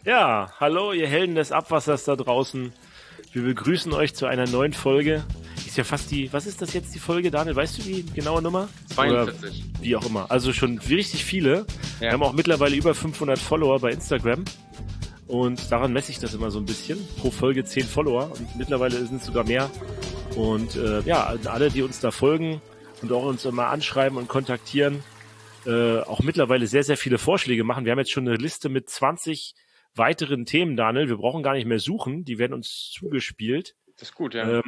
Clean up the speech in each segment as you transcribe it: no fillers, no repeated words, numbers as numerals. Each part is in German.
Ja, hallo, ihr Helden des Abwassers da draußen. Wir begrüßen euch zu einer neuen Folge. Ist ja fast was ist das jetzt, die Folge, Daniel? Weißt du die genaue Nummer? 42. Oder wie auch immer. Also schon richtig viele. Ja. Wir haben auch mittlerweile über 500 Follower bei Instagram. Und daran messe ich das immer so ein bisschen. Pro Folge 10 Follower. Und mittlerweile sind es sogar mehr. Und alle, die uns da folgen und auch uns immer anschreiben und kontaktieren, auch mittlerweile sehr, sehr viele Vorschläge machen. Wir haben jetzt schon eine Liste mit 20 weiteren Themen, Daniel. Wir brauchen gar nicht mehr suchen. Die werden uns zugespielt. Das ist gut, ja.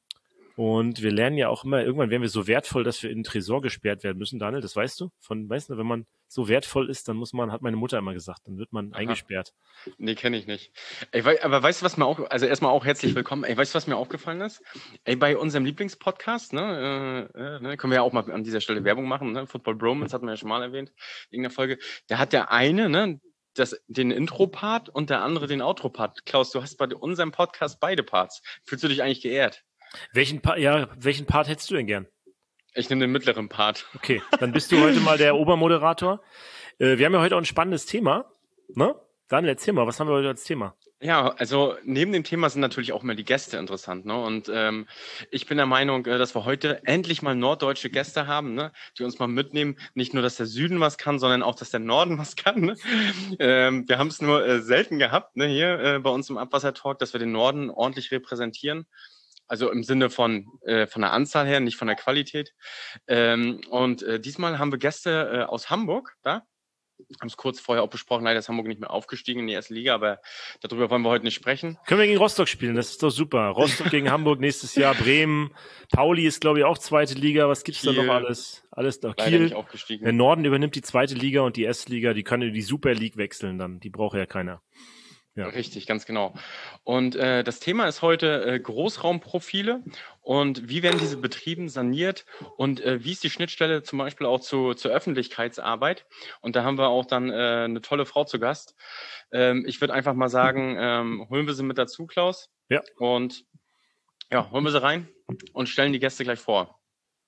Und wir lernen ja auch immer, irgendwann werden wir so wertvoll, dass wir in den Tresor gesperrt werden müssen, Daniel. Das weißt du? Weißt du, wenn man so wertvoll ist, dann hat meine Mutter immer gesagt, dann wird man eingesperrt. Nee, kenne ich nicht. Aber weißt du, was mir auch, also erstmal auch herzlich willkommen. Weißt du, was mir aufgefallen ist? Bei unserem Lieblingspodcast, können wir ja auch mal an dieser Stelle Werbung machen, ne? Football Bromance hatten wir ja schon mal erwähnt in der Folge. Da hat der eine, ne, den Intro-Part und der andere den Outro-Part. Klaus, du hast bei unserem Podcast beide Parts. Fühlst du dich eigentlich geehrt? Welchen Part hättest du denn gern? Ich nehme den mittleren Part. Okay, dann bist du heute mal der Obermoderator. Wir haben ja heute auch ein spannendes Thema, ne? Daniel, erzähl mal, was haben wir heute als Thema? Ja, also neben dem Thema sind natürlich auch immer die Gäste interessant, ne? Und ich bin der Meinung, dass wir heute endlich mal norddeutsche Gäste haben, ne? Die uns mal mitnehmen. Nicht nur, dass der Süden was kann, sondern auch, dass der Norden was kann. Ne? Wir haben es nur selten gehabt, ne? Hier bei uns im Abwassertalk, dass wir den Norden ordentlich repräsentieren. Also im Sinne von der Anzahl her, nicht von der Qualität. Diesmal haben wir Gäste aus Hamburg da. Haben es kurz vorher auch besprochen, leider ist Hamburg nicht mehr aufgestiegen in die erste Liga, aber darüber wollen wir heute nicht sprechen. Können wir gegen Rostock spielen, das ist doch super. Rostock gegen Hamburg nächstes Jahr, Bremen, Pauli ist glaube ich auch zweite Liga, was gibt's da noch alles? Alles noch. Leider Kiel, nicht aufgestiegen. Der Norden übernimmt die zweite Liga und die erste Liga, die können in die Super League wechseln dann, die braucht ja keiner. Ja. Richtig, ganz genau. Und das Thema ist heute Großraumprofile und wie werden diese betrieben saniert und wie ist die Schnittstelle zum Beispiel auch zur Öffentlichkeitsarbeit. Und da haben wir auch dann eine tolle Frau zu Gast. Ich würde einfach mal sagen, holen wir sie mit dazu, Klaus. Ja. Und ja, holen wir sie rein und stellen die Gäste gleich vor.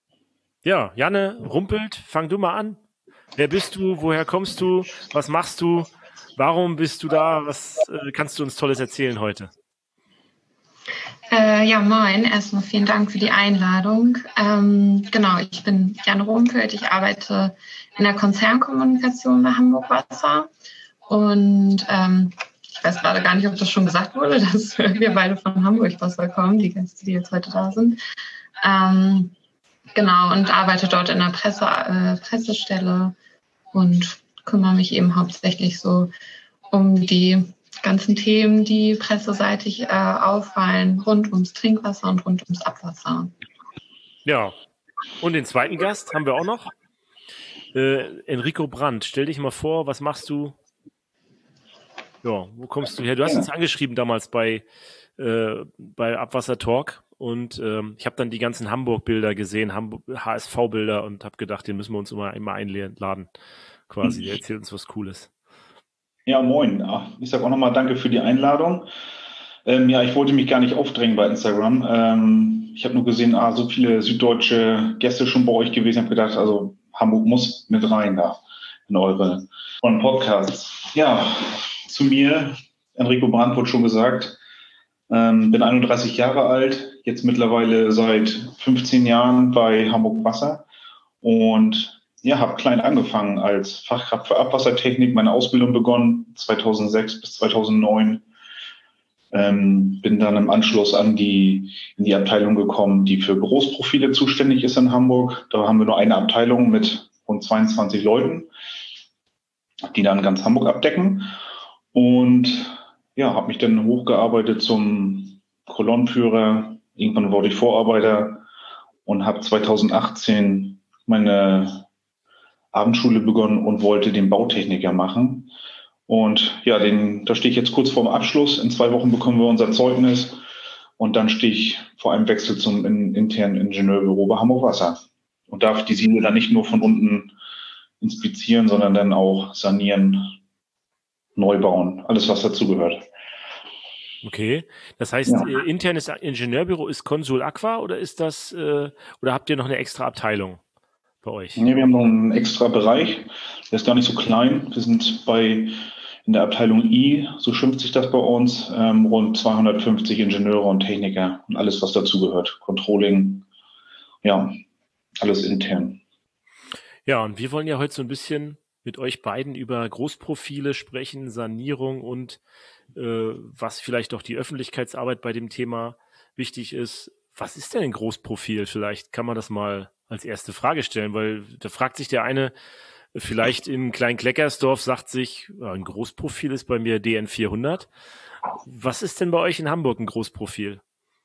Ja, Janne Rumpelt, fang du mal an. Wer bist du? Woher kommst du? Was machst du? Warum bist du da? Was kannst du uns Tolles erzählen heute? Ja, moin. Erstmal vielen Dank für die Einladung. Genau, ich bin Janne Rumpelt. Ich arbeite in der Konzernkommunikation bei Hamburg Wasser. Und ich weiß gerade gar nicht, ob das schon gesagt wurde, dass wir beide von Hamburg Wasser kommen, die Gäste, die jetzt heute da sind. Genau, und arbeite dort in der Pressestelle und kümmere mich eben hauptsächlich so um die ganzen Themen, die presseseitig auffallen, rund ums Trinkwasser und rund ums Abwasser. Ja, und den zweiten Gast haben wir auch noch. Enrico Brandt, stell dich mal vor, was machst du? Ja, wo kommst du her? Du hast uns angeschrieben damals bei Abwasser Talk und ich habe dann die ganzen Hamburg-Bilder gesehen, HSV-Bilder und habe gedacht, den müssen wir uns immer einladen. Quasi, der erzählt uns was Cooles. Ja, moin. Ich sage auch nochmal danke für die Einladung. Ich wollte mich gar nicht aufdrängen bei Instagram. Ich habe nur gesehen, so viele süddeutsche Gäste schon bei euch gewesen. Ich habe gedacht, also Hamburg muss mit rein da in euren Podcasts. Ja, zu mir, Enrico Brandt wurde schon gesagt, bin 31 Jahre alt, jetzt mittlerweile seit 15 Jahren bei Hamburg Wasser und habe klein angefangen als Fachkraft für Abwassertechnik, meine Ausbildung begonnen 2006 bis 2009. Bin dann im Anschluss in die Abteilung gekommen, die für Großprofile zuständig ist in Hamburg. Da haben wir nur eine Abteilung mit rund 22 Leuten, die dann ganz Hamburg abdecken. Und habe mich dann hochgearbeitet zum Kolonnenführer. Irgendwann wurde ich Vorarbeiter und habe 2018 meine Abendschule begonnen und wollte den Bautechniker machen. Und da stehe ich jetzt kurz vorm Abschluss. In 2 Wochen bekommen wir unser Zeugnis. Und dann stehe ich vor einem Wechsel zum internen Ingenieurbüro bei Hamburg Wasser. Und darf die Siedlung dann nicht nur von unten inspizieren, sondern dann auch sanieren, neu bauen. Alles, was dazugehört. Okay, das heißt, internes Ingenieurbüro ist Consul Aqua oder ist das, oder habt ihr noch eine extra Abteilung bei euch? Nee, wir haben noch einen extra Bereich. Der ist gar nicht so klein. Wir sind in der Abteilung I, so schimpft sich das bei uns, rund 250 Ingenieure und Techniker und alles, was dazugehört. Controlling, ja, alles intern. Ja, und wir wollen ja heute so ein bisschen mit euch beiden über Großprofile sprechen, Sanierung und was vielleicht auch die Öffentlichkeitsarbeit bei dem Thema wichtig ist. Was ist denn ein Großprofil? Vielleicht kann man das mal als erste Frage stellen, weil da fragt sich der eine, vielleicht in Klein-Kleckersdorf sagt sich, ein Großprofil ist bei mir DN 400. Was ist denn bei euch in Hamburg ein Großprofil?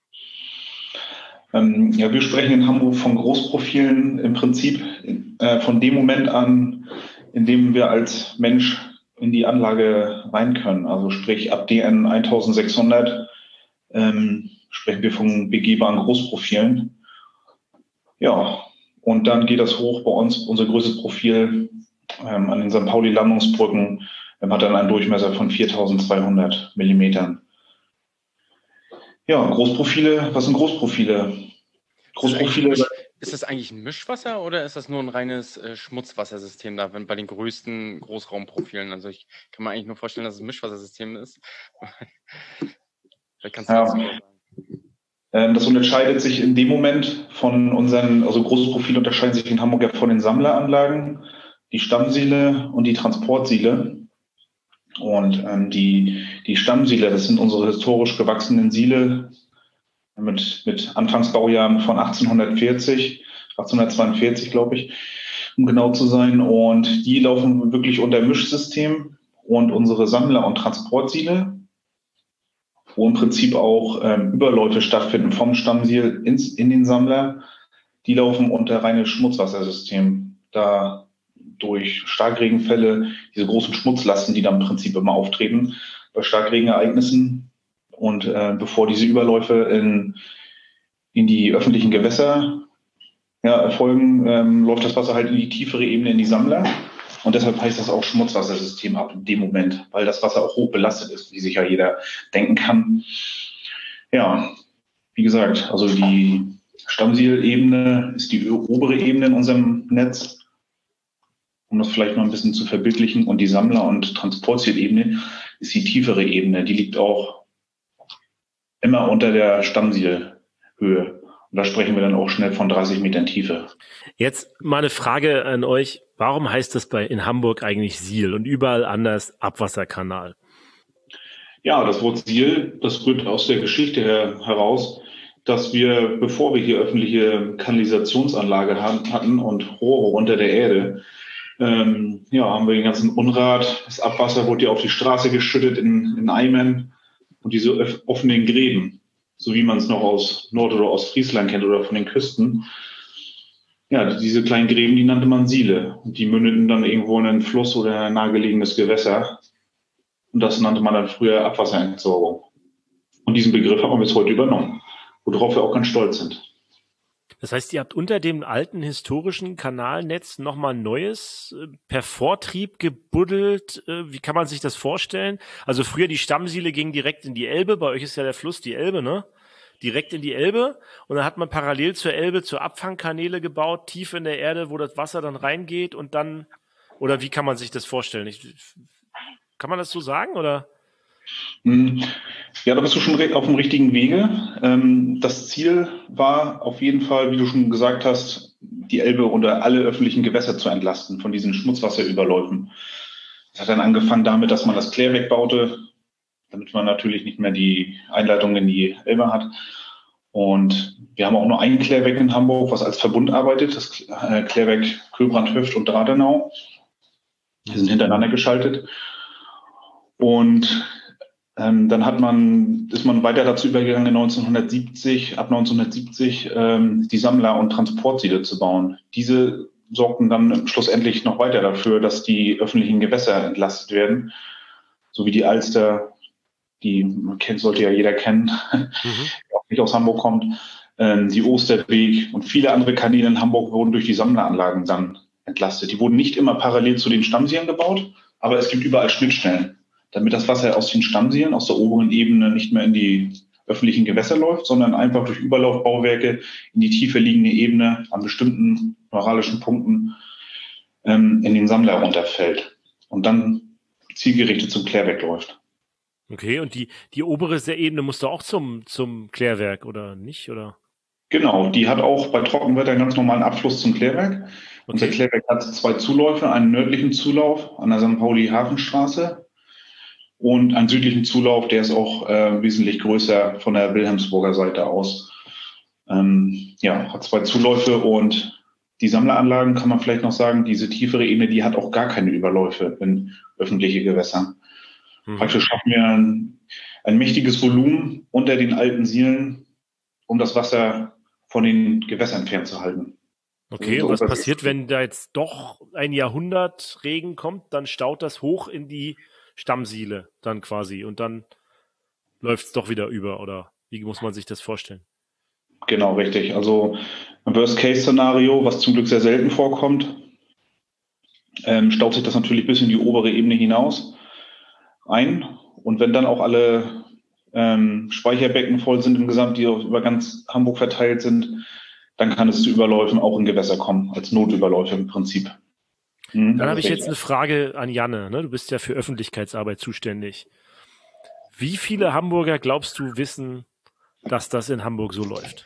Ja, wir sprechen in Hamburg von Großprofilen im Prinzip von dem Moment an, in dem wir als Mensch in die Anlage rein können. Also sprich ab DN 1600 sprechen wir von begehbaren Großprofilen. Ja, und dann geht das hoch bei uns. Unser größtes Profil an den St. Pauli-Landungsbrücken hat dann einen Durchmesser von 4200 Millimetern. Ja, Großprofile, was sind Großprofile? Ist das eigentlich ein Mischwasser oder ist das nur ein reines Schmutzwassersystem da bei den größten Großraumprofilen? Also ich kann mir eigentlich nur vorstellen, dass es ein Mischwassersystem ist. Vielleicht kannst du dazu was sagen. Das unterscheidet sich in dem Moment von unseren, also Großprofile unterscheiden sich in Hamburg ja von den Sammleranlagen, die Stammsiele und die Transportsiele. Und die Stammsiele, das sind unsere historisch gewachsenen Siele mit Anfangsbaujahren von 1842, glaube ich, um genau zu sein. Und die laufen wirklich unter Mischsystem. Und unsere Sammler- und Transportsiele, wo im Prinzip auch Überläufe stattfinden vom Stammsiel in den Sammler, die laufen unter reines Schmutzwassersystem. Da durch Starkregenfälle, diese großen Schmutzlasten, die dann im Prinzip immer auftreten bei Starkregenereignissen. Und bevor diese Überläufe in die öffentlichen Gewässer erfolgen, läuft das Wasser halt in die tiefere Ebene in die Sammler. Und deshalb heißt das auch Schmutzwassersystem ab dem Moment, weil das Wasser auch hoch belastet ist, wie sich ja jeder denken kann. Ja, wie gesagt, also die Stammsielebene ist die obere Ebene in unserem Netz, um das vielleicht noch ein bisschen zu verbildlichen. Und die Sammler- und Transportzielebene ist die tiefere Ebene. Die liegt auch immer unter der Stammsielhöhe. Und da sprechen wir dann auch schnell von 30 Metern Tiefe. Jetzt mal eine Frage an euch. Warum heißt das in Hamburg eigentlich Siel und überall anders Abwasserkanal? Ja, das Wort Siel, das rührt aus der Geschichte heraus, dass wir, bevor wir hier öffentliche Kanalisationsanlage hatten und Rohre unter der Erde, haben wir den ganzen Unrat, das Abwasser wurde ja auf die Straße geschüttet in Eimern und diese offenen Gräben, so wie man es noch aus Nord- oder Ostfriesland kennt oder von den Küsten. Ja, diese kleinen Gräben, die nannte man Siele. Und die mündeten dann irgendwo in einen Fluss oder ein nahegelegenes Gewässer. Und das nannte man dann früher Abwasserentsorgung. Und diesen Begriff haben wir bis heute übernommen, worauf wir auch ganz stolz sind. Das heißt, ihr habt unter dem alten historischen Kanalnetz nochmal Neues per Vortrieb gebuddelt. Wie kann man sich das vorstellen? Also früher die Stammsiele ging direkt in die Elbe. Bei euch ist ja der Fluss die Elbe, ne? Direkt in die Elbe. Und dann hat man parallel zur Elbe zur Abfangkanäle gebaut, tief in der Erde, wo das Wasser dann reingeht und dann, oder wie kann man sich das vorstellen? Kann man das so sagen, oder? Ja, da bist du schon auf dem richtigen Wege. Das Ziel war auf jeden Fall, wie du schon gesagt hast, die Elbe oder alle öffentlichen Gewässer zu entlasten von diesen Schmutzwasserüberläufen. Es hat dann angefangen damit, dass man das Klärwerk baute, damit man natürlich nicht mehr die Einleitung in die Elbe hat. Und wir haben auch nur ein Klärwerk in Hamburg, was als Verbund arbeitet, das Klärwerk Köbrand, Höft und Dradenau. Die sind hintereinander geschaltet. Und dann ist man weiter dazu übergegangen, ab 1970 die Sammler- und Transportsiele zu bauen. Diese sorgten dann schlussendlich noch weiter dafür, dass die öffentlichen Gewässer entlastet werden, so wie die Alster, die man kennt, sollte ja jeder kennen, die auch nicht aus Hamburg kommt, die Osterbeek und viele andere Kanäle in Hamburg wurden durch die Sammleranlagen dann entlastet. Die wurden nicht immer parallel zu den Stammsielen gebaut, aber es gibt überall Schnittstellen, damit das Wasser aus den Stammsielen, aus der oberen Ebene nicht mehr in die öffentlichen Gewässer läuft, sondern einfach durch Überlaufbauwerke in die tiefer liegende Ebene an bestimmten neuralgischen Punkten in den Sammler runterfällt. Und dann zielgerichtet zum Klärwerk läuft. Okay, und die obere Ebene muss doch auch zum Klärwerk, oder nicht? Oder? Genau, die hat auch bei Trockenwetter einen ganz normalen Abfluss zum Klärwerk. Unser Klärwerk hat 2 Zuläufe, einen nördlichen Zulauf an der St. Pauli-Hafenstraße und einen südlichen Zulauf, der ist auch wesentlich größer von der Wilhelmsburger Seite aus. Hat 2 Zuläufe und die Sammleranlagen, kann man vielleicht noch sagen, diese tiefere Ebene, die hat auch gar keine Überläufe in öffentliche Gewässer. Praktisch schaffen wir ein mächtiges Volumen unter den alten Sielen, um das Wasser von den Gewässern fernzuhalten. Okay, und was passiert, wenn da jetzt doch ein Jahrhundert Regen kommt? Dann staut das hoch in die Stammsiele dann quasi und dann läuft es doch wieder über, oder wie muss man sich das vorstellen? Genau, richtig. Also ein Worst-Case-Szenario, was zum Glück sehr selten vorkommt, staut sich das natürlich bis in die obere Ebene hinaus ein. Und wenn dann auch alle Speicherbecken voll sind im Gesamt, die über ganz Hamburg verteilt sind, dann kann es zu Überläufen auch in Gewässer kommen, als Notüberläufe im Prinzip. Dann habe ich jetzt eine Frage an Janne. Ne? Du bist ja für Öffentlichkeitsarbeit zuständig. Wie viele Hamburger glaubst du wissen, dass das in Hamburg so läuft?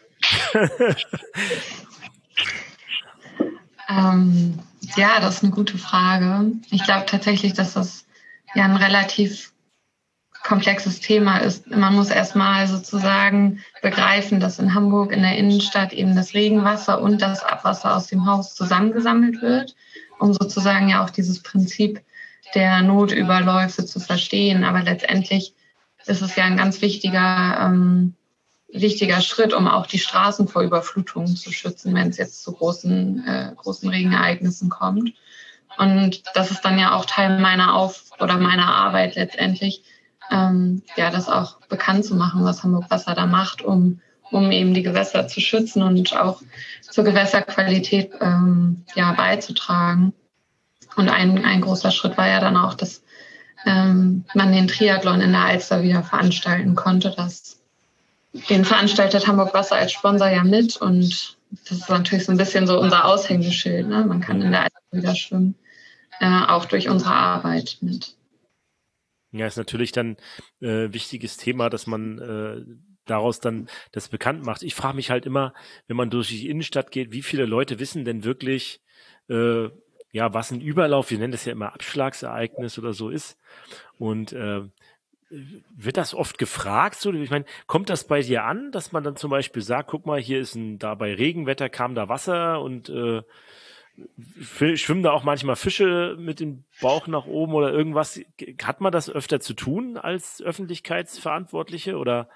Das ist eine gute Frage. Ich glaube tatsächlich, dass das ja ein relativ komplexes Thema ist. Man muss erstmal sozusagen begreifen, dass in Hamburg in der Innenstadt eben das Regenwasser und das Abwasser aus dem Haus zusammengesammelt wird, um sozusagen ja auch dieses Prinzip der Notüberläufe zu verstehen. Aber letztendlich ist es ja ein ganz wichtiger Schritt, um auch die Straßen vor Überflutungen zu schützen, wenn es jetzt zu großen Regenereignissen kommt. Und das ist dann ja auch Teil meiner Arbeit letztendlich, das auch bekannt zu machen, was Hamburg Wasser da macht, um eben die Gewässer zu schützen und auch zur Gewässerqualität beizutragen. Und ein großer Schritt war ja dann auch, dass man den Triathlon in der Alster wieder veranstalten konnte. Den veranstaltet Hamburg Wasser als Sponsor ja mit und das ist natürlich so ein bisschen so unser Aushängeschild. Ne? Man kann in der Alster wieder schwimmen, auch durch unsere Arbeit mit. Ja, ist natürlich dann wichtiges Thema, dass man daraus dann das bekannt macht. Ich frage mich halt immer, wenn man durch die Innenstadt geht, wie viele Leute wissen denn wirklich, was ein Überlauf, wir nennen das ja immer Abschlagsereignis oder so ist. Und wird das oft gefragt? So, ich meine, kommt das bei dir an, dass man dann zum Beispiel sagt, guck mal, hier ist da bei Regenwetter kam da Wasser und schwimmen da auch manchmal Fische mit dem Bauch nach oben oder irgendwas? Hat man das öfter zu tun als Öffentlichkeitsverantwortliche oder?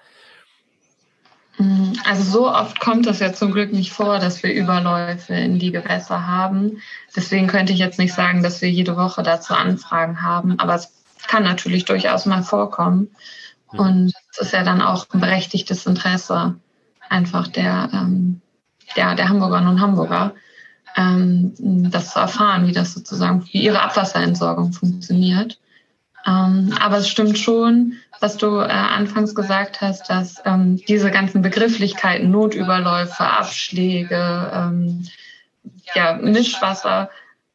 Also so oft kommt es ja zum Glück nicht vor, dass wir Überläufe in die Gewässer haben. Deswegen könnte ich jetzt nicht sagen, dass wir jede Woche dazu Anfragen haben. Aber es kann natürlich durchaus mal vorkommen. Und es ist ja dann auch ein berechtigtes Interesse einfach der Hamburgerinnen und Hamburger, das zu erfahren, wie ihre Abwasserentsorgung funktioniert. Aber es stimmt schon, was du anfangs gesagt hast, dass diese ganzen Begrifflichkeiten, Notüberläufe, Abschläge, Mischwasser,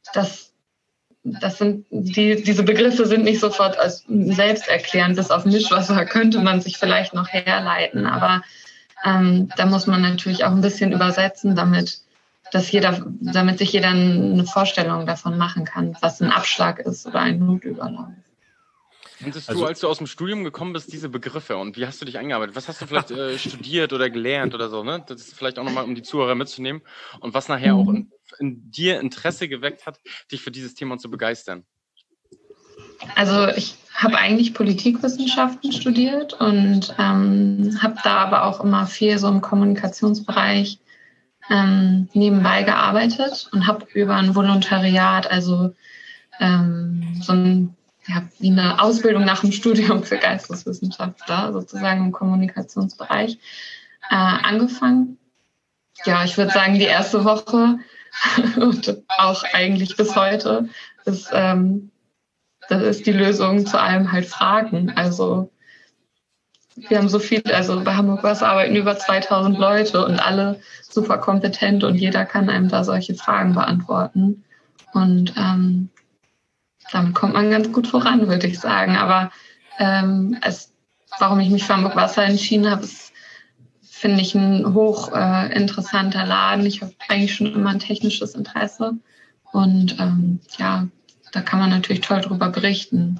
diese Begriffe sind nicht sofort als selbsterklärend. Bis auf Mischwasser könnte man sich vielleicht noch herleiten, aber da muss man natürlich auch ein bisschen übersetzen, damit sich jeder eine Vorstellung davon machen kann, was ein Abschlag ist oder ein Notüberlauf. Kanntest du, als du aus dem Studium gekommen bist, diese Begriffe und wie hast du dich eingearbeitet? Was hast du vielleicht studiert oder gelernt oder so, ne? Das ist vielleicht auch nochmal, um die Zuhörer mitzunehmen und was nachher auch in dir Interesse geweckt hat, dich für dieses Thema zu begeistern. Also ich habe eigentlich Politikwissenschaften studiert und habe da aber auch immer viel so im Kommunikationsbereich nebenbei gearbeitet und habe über ein Volontariat, also wie eine Ausbildung nach dem Studium für Geisteswissenschaftler, sozusagen im Kommunikationsbereich, angefangen. Ja, ich würde sagen, die erste Woche und auch eigentlich bis heute ist die Lösung zu allem halt Fragen. Also wir haben so viel, also bei Hamburg Wasser arbeiten über 2000 Leute und alle super kompetent und jeder kann einem da solche Fragen beantworten. Und damit kommt man ganz gut voran, würde ich sagen. Aber warum ich mich für Hamburg Wasser entschieden habe, ist, finde ich, ein hoch interessanter Laden. Ich habe eigentlich schon immer ein technisches Interesse. Und da kann man natürlich toll drüber berichten.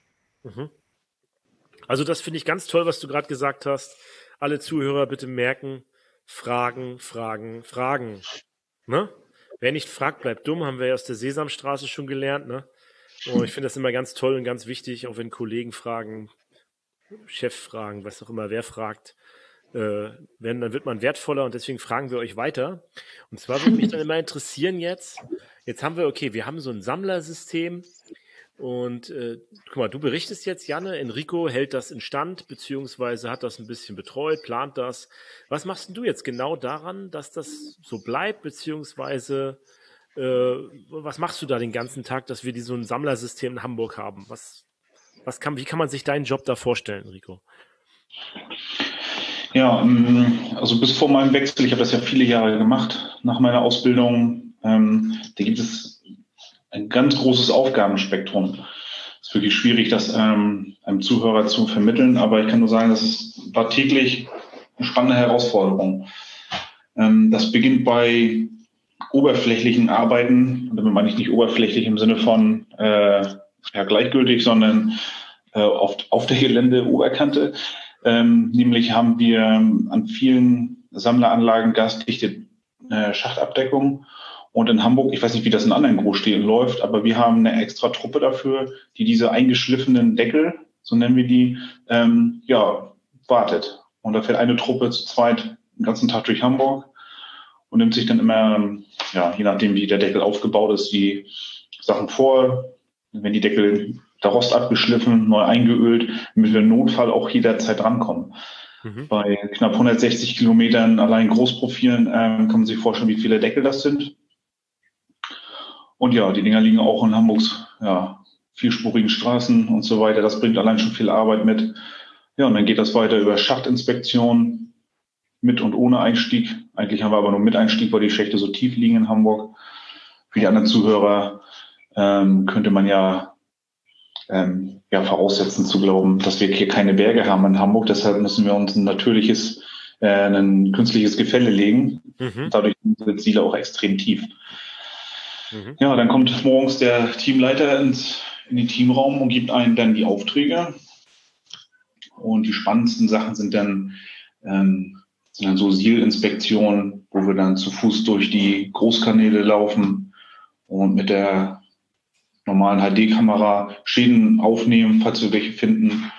Also das finde ich ganz toll, was du gerade gesagt hast. Alle Zuhörer bitte merken, Fragen, Fragen, Fragen. Ne? Wer nicht fragt, bleibt dumm, haben wir ja aus der Sesamstraße schon gelernt. Ne? Und ich finde das immer ganz toll und ganz wichtig, auch wenn Kollegen fragen, Chef fragen, was auch immer, wer fragt, dann wird man wertvoller und deswegen fragen wir euch weiter. Und zwar würde mich dann immer interessieren jetzt haben wir haben so ein Sammlersystem und guck mal, du berichtest jetzt, Janne, Enrico hält das instand, beziehungsweise hat das ein bisschen betreut, plant das. Was machst denn du jetzt genau daran, dass das so bleibt, beziehungsweise was machst du da den ganzen Tag, dass wir so ein Sammlersystem in Hamburg haben? Wie kann man sich deinen Job da vorstellen, Enrico? Ja, also bis vor meinem Wechsel, ich habe das ja viele Jahre gemacht, nach meiner Ausbildung, da gibt es ein ganz großes Aufgabenspektrum. Es ist wirklich schwierig, das einem Zuhörer zu vermitteln, aber ich kann nur sagen, war täglich eine spannende Herausforderung. Das beginnt bei oberflächlichen Arbeiten, und damit meine ich nicht oberflächlich im Sinne von gleichgültig, sondern auf der Gelände-Oberkante. Nämlich haben wir an vielen Sammleranlagen gasdichte Schachtabdeckung. Und in Hamburg, ich weiß nicht, wie das in anderen Großstädten läuft, aber wir haben eine extra Truppe dafür, die diese eingeschliffenen Deckel, so nennen wir die, wartet. Und da fährt eine Truppe zu zweit den ganzen Tag durch Hamburg und nimmt sich dann immer, je nachdem, wie der Deckel aufgebaut ist, die Sachen vor. Wenn die Deckel der Rost abgeschliffen, neu eingeölt, damit wir im Notfall auch jederzeit rankommen. Bei knapp 160 Kilometern allein Großprofilen kann man sich vorstellen, wie viele Deckel das sind. Und ja, die Dinger liegen auch in Hamburgs vierspurigen Straßen und so weiter. Das bringt allein schon viel Arbeit mit. Ja, und dann geht das weiter über Schachtinspektion mit und ohne Einstieg. Eigentlich haben wir aber nur mit Einstieg, weil die Schächte so tief liegen in Hamburg. Für die anderen Zuhörer könnte man voraussetzen zu glauben, dass wir hier keine Berge haben in Hamburg. Deshalb müssen wir uns ein künstliches Gefälle legen. Dadurch sind die Ziele auch extrem tief. Ja, dann kommt morgens der Teamleiter in den Teamraum und gibt einen dann die Aufträge. Und die spannendsten Sachen sind dann so Siilinspektionen, wo wir dann zu Fuß durch die Großkanäle laufen und mit der normalen HD-Kamera Schäden aufnehmen, falls wir welche finden.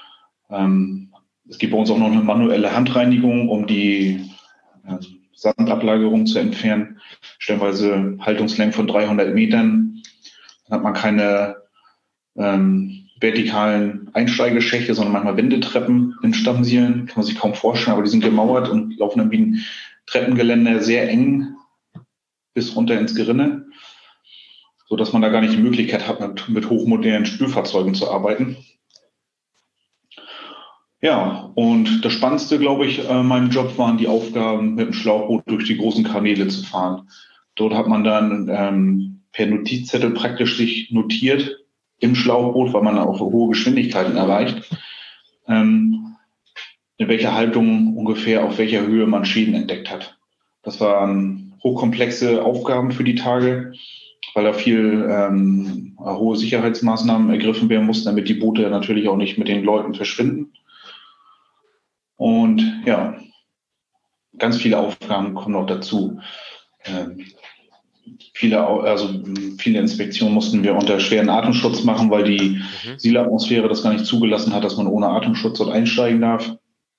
Es gibt bei uns auch noch eine manuelle Handreinigung, um die Sandablagerung zu entfernen. Stellenweise Haltungslängen von 300 Metern. Dann hat man keine vertikalen Einsteigeschächte, sondern manchmal Wendetreppen in Stammsielen. Kann man sich kaum vorstellen, aber die sind gemauert und laufen dann wie ein Treppengeländer sehr eng bis runter ins Gerinne, so dass man da gar nicht die Möglichkeit hat, mit hochmodernen Spürfahrzeugen zu arbeiten. Ja, und das Spannendste, glaube ich, in meinem Job waren die Aufgaben, mit dem Schlauchboot durch die großen Kanäle zu fahren. Dort hat man dann per Notizzettel praktisch sich notiert im Schlauchboot, weil man auch hohe Geschwindigkeiten erreicht, in welcher Haltung ungefähr, auf welcher Höhe man Schäden entdeckt hat. Das waren hochkomplexe Aufgaben für die Tage, weil da viel hohe Sicherheitsmaßnahmen ergriffen werden mussten, damit die Boote natürlich auch nicht mit den Leuten verschwinden. Und ja, ganz viele Aufgaben kommen noch dazu. Viele Inspektionen mussten wir unter schweren Atemschutz machen, weil die Siilatmosphäre das gar nicht zugelassen hat, dass man ohne Atemschutz dort einsteigen darf.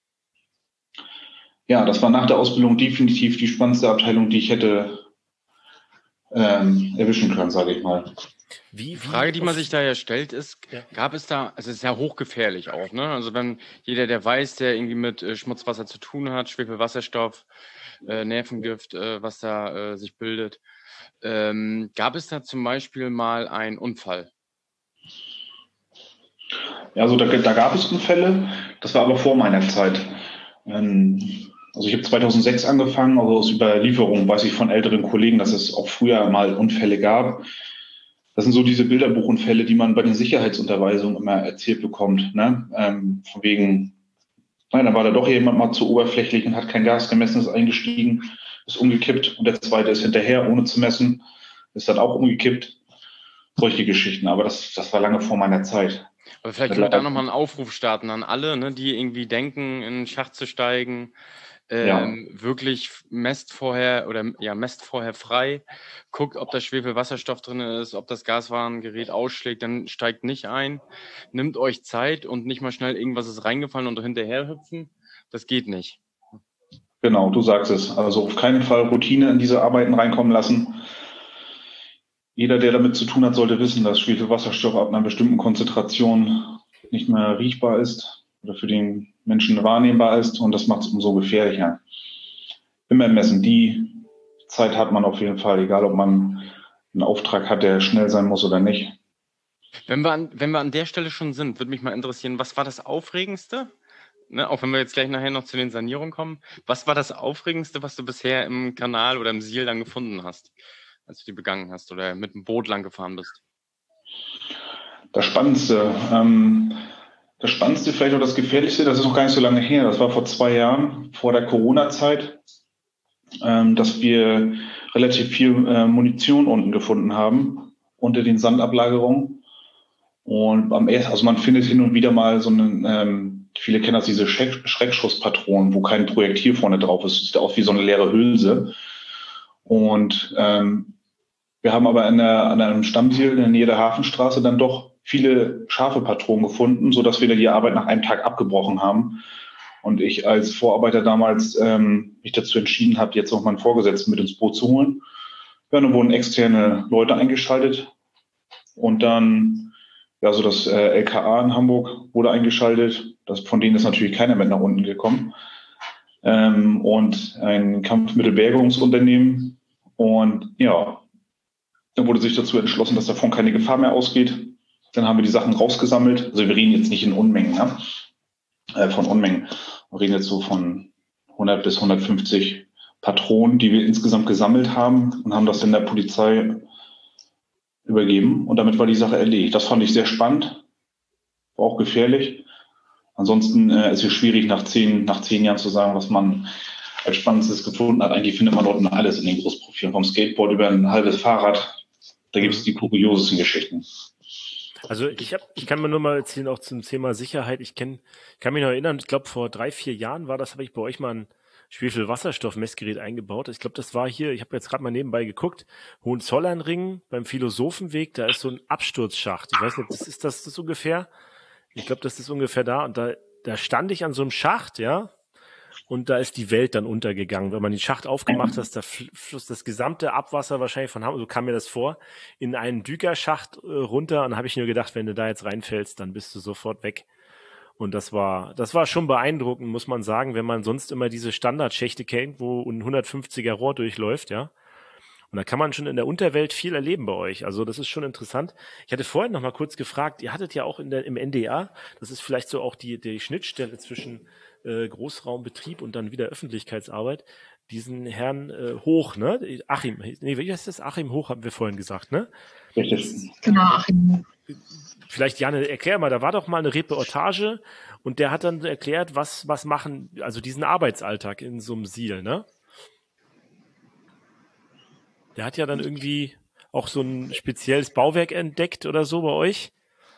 Ja, das war nach der Ausbildung definitiv die spannendste Abteilung, die ich hätte erwischen können, sage ich mal. Die Frage, die man sich da ja stellt, ist, gab es da, also es ist ja hochgefährlich auch, ne? Also wenn jeder, der weiß, der irgendwie mit Schmutzwasser zu tun hat, Schwefelwasserstoff, Nervengift, was da sich bildet, gab es da zum Beispiel mal einen Unfall? Ja, also da gab es Unfälle, das war aber vor meiner Zeit. Also ich habe 2006 angefangen, also aus Überlieferung weiß ich von älteren Kollegen, dass es auch früher mal Unfälle gab. Das sind so diese Bilderbuchunfälle, die man bei den Sicherheitsunterweisungen immer erzählt bekommt. Ne? Von wegen, nein, dann war da doch jemand mal zu oberflächlich und hat kein Gas gemessen, ist eingestiegen, ist umgekippt und der zweite ist hinterher, ohne zu messen, ist dann auch umgekippt. Solche Geschichten, aber das war lange vor meiner Zeit. Aber vielleicht können wir da nochmal einen Aufruf starten an alle, ne, die irgendwie denken, in den Schacht zu steigen. Wirklich messt vorher frei, guckt, ob da Schwefelwasserstoff drin ist, ob das Gaswarngerät ausschlägt, dann steigt nicht ein, nimmt euch Zeit und nicht mal schnell irgendwas ist reingefallen und hinterher hüpfen. Das geht nicht. Genau, du sagst es. Also auf keinen Fall Routine in diese Arbeiten reinkommen lassen. Jeder, der damit zu tun hat, sollte wissen, dass Schwefelwasserstoff ab einer bestimmten Konzentration nicht mehr riechbar ist oder für den Menschen wahrnehmbar ist und das macht es umso gefährlicher. Immer messen. Die Zeit hat man auf jeden Fall, egal ob man einen Auftrag hat, der schnell sein muss oder nicht. Wenn wir an der Stelle schon sind, würde mich mal interessieren, was war das Aufregendste? Ne, auch wenn wir jetzt gleich nachher noch zu den Sanierungen kommen. Was war das Aufregendste, was du bisher im Kanal oder im Siel dann gefunden hast, als du die begangen hast oder mit dem Boot lang gefahren bist? Das Spannendste vielleicht auch das Gefährlichste, das ist noch gar nicht so lange her. Das war vor 2 Jahren, vor der Corona-Zeit, dass wir relativ viel Munition unten gefunden haben, unter den Sandablagerungen. Und also man findet hin und wieder mal so einen, viele kennen das, diese Schreckschusspatronen, wo kein Projektil vorne drauf ist. Das sieht aus wie so eine leere Hülse. Und wir haben aber an einem Stammsiel in der Nähe der Hafenstraße dann doch viele scharfe Patronen gefunden, sodass wir die Arbeit nach einem Tag abgebrochen haben. Und ich als Vorarbeiter damals mich dazu entschieden habe, jetzt noch meinen Vorgesetzten mit ins Boot zu holen. Ja, dann wurden externe Leute eingeschaltet und dann, ja, so das LKA in Hamburg wurde eingeschaltet. Von denen ist natürlich keiner mit nach unten gekommen. Und ein Kampfmittelbergungsunternehmen. Und ja, dann wurde sich dazu entschlossen, dass davon keine Gefahr mehr ausgeht. Dann haben wir die Sachen rausgesammelt. Also wir reden jetzt nicht in Unmengen, ne? Von Unmengen. Wir reden jetzt so von 100 bis 150 Patronen, die wir insgesamt gesammelt haben und haben das in der Polizei übergeben. Und damit war die Sache erledigt. Das fand ich sehr spannend, war auch gefährlich. Ansonsten ist es schwierig, nach 10 Jahren zu sagen, was man als Spannendstes gefunden hat. Eigentlich findet man dort alles in den Großprofilen, vom Skateboard über ein halbes Fahrrad. Da gibt es die kuriosesten Geschichten. Also ich kann mir nur mal erzählen, auch zum Thema Sicherheit. Ich kann mich noch erinnern, ich glaube vor 3-4 Jahren habe ich bei euch mal ein Schwefelwasserstoff-Messgerät eingebaut. Ich glaube, das war hier, ich habe jetzt gerade mal nebenbei geguckt, Hohenzollernring beim Philosophenweg, da ist so ein Absturzschacht. Ich weiß nicht, das ist ungefähr, ich glaube, das ist ungefähr da und da stand ich an so einem Schacht, ja, und da ist die Welt dann untergegangen. Wenn man den Schacht aufgemacht hat, da floss das gesamte Abwasser wahrscheinlich von Hamburg, so kam mir das vor, in einen Dügerschacht runter. Und da habe ich nur gedacht, wenn du da jetzt reinfällst, dann bist du sofort weg. Und das war schon beeindruckend, muss man sagen, wenn man sonst immer diese Standardschächte kennt, wo ein 150er Rohr durchläuft, ja. Und da kann man schon in der Unterwelt viel erleben bei euch. Also das ist schon interessant. Ich hatte vorhin noch mal kurz gefragt, ihr hattet ja auch im NDA, das ist vielleicht so auch die Schnittstelle zwischen Großraumbetrieb und dann wieder Öffentlichkeitsarbeit, diesen Herrn Hoch, ne? Achim, nee, wie heißt das? Achim Hoch haben wir vorhin gesagt, ne? Richtig. Genau, Achim. Vielleicht, Janne, erklär mal, da war doch mal eine Reportage und der hat dann erklärt, was machen, also diesen Arbeitsalltag in so einem Siel, ne? Der hat ja dann irgendwie auch so ein spezielles Bauwerk entdeckt oder so bei euch.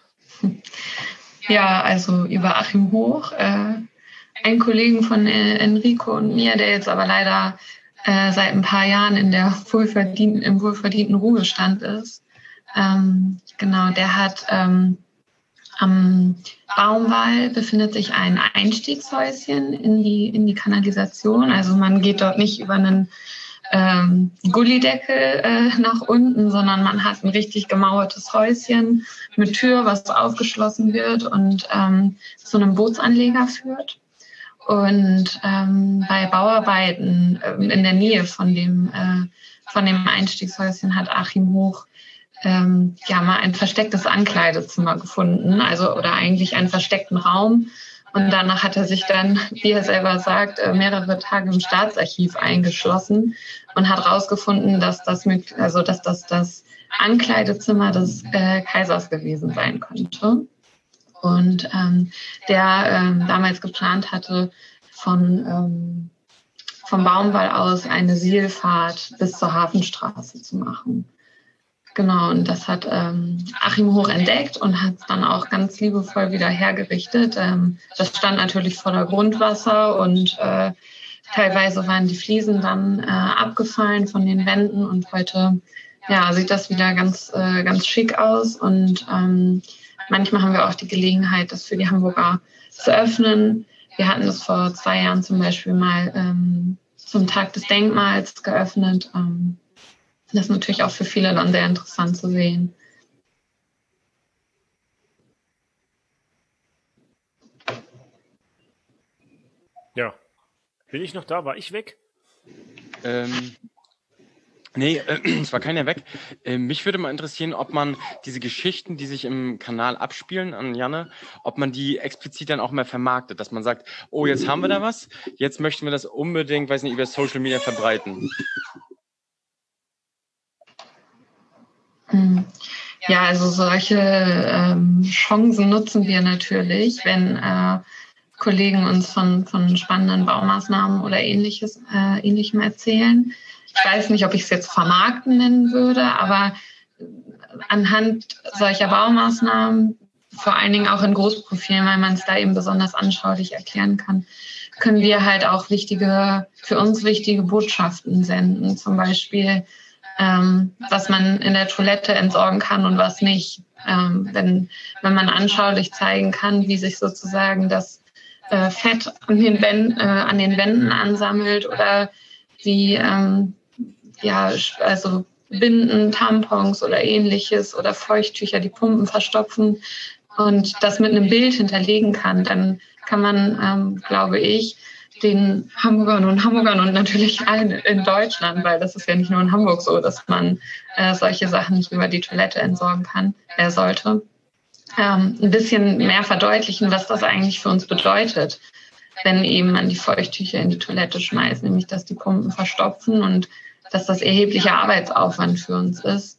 Ja, also über Achim Hoch, einen Kollegen von Enrico und mir, der jetzt aber leider seit ein paar Jahren im wohlverdienten Ruhestand ist. Genau, der hat am Baumwall befindet sich ein Einstiegshäuschen in die Kanalisation. Also man geht dort nicht über einen Gullideckel nach unten, sondern man hat ein richtig gemauertes Häuschen mit Tür, was aufgeschlossen wird und zu einem Bootsanleger führt. Und bei Bauarbeiten in der Nähe von dem Einstiegshäuschen hat Achim Hoch mal ein verstecktes Ankleidezimmer gefunden, oder eigentlich einen versteckten Raum, Und danach hat er sich dann, wie er selber sagt, mehrere Tage im Staatsarchiv eingeschlossen und hat herausgefunden, dass das Ankleidezimmer des Kaisers gewesen sein könnte. Und der damals geplant hatte, vom Baumwall aus eine Seelfahrt bis zur Hafenstraße zu machen. Genau, und das hat Achim Hoch entdeckt und hat es dann auch ganz liebevoll wieder hergerichtet. Das stand natürlich voller Grundwasser und teilweise waren die Fliesen dann abgefallen von den Wänden und heute sieht das wieder ganz schick aus. Und manchmal haben wir auch die Gelegenheit, das für die Hamburger zu öffnen. Wir hatten das vor 2 Jahren zum Beispiel mal zum Tag des Denkmals geöffnet. Das ist natürlich auch für viele dann sehr interessant zu sehen. Ja. Bin ich noch da? War ich weg? Nee, es war keiner weg. Mich würde mal interessieren, ob man diese Geschichten, die sich im Kanal abspielen an Janne, ob man die explizit dann auch mal vermarktet, dass man sagt, oh, jetzt haben wir da was, jetzt möchten wir das unbedingt, weiß nicht, über Social Media verbreiten. Ja, also solche Chancen nutzen wir natürlich, wenn Kollegen uns von spannenden Baumaßnahmen oder Ähnlichem erzählen. Ich weiß nicht, ob ich es jetzt vermarkten nennen würde, aber anhand solcher Baumaßnahmen, vor allen Dingen auch in Großprofilen, weil man es da eben besonders anschaulich erklären kann, können wir halt auch für uns wichtige Botschaften senden. Zum Beispiel, was man in der Toilette entsorgen kann und was nicht. Wenn man anschaulich zeigen kann, wie sich sozusagen das Fett an den Wänden ansammelt oder wie also Binden, Tampons oder Ähnliches oder Feuchttücher die Pumpen verstopfen und das mit einem Bild hinterlegen kann, dann kann man, glaube ich, den Hamburgern und natürlich allen in Deutschland, weil das ist ja nicht nur in Hamburg so, dass man solche Sachen nicht über die Toilette entsorgen sollte, ein bisschen mehr verdeutlichen, was das eigentlich für uns bedeutet, wenn eben man die Feuchttücher in die Toilette schmeißt, nämlich dass die Pumpen verstopfen und dass das erheblicher Arbeitsaufwand für uns ist.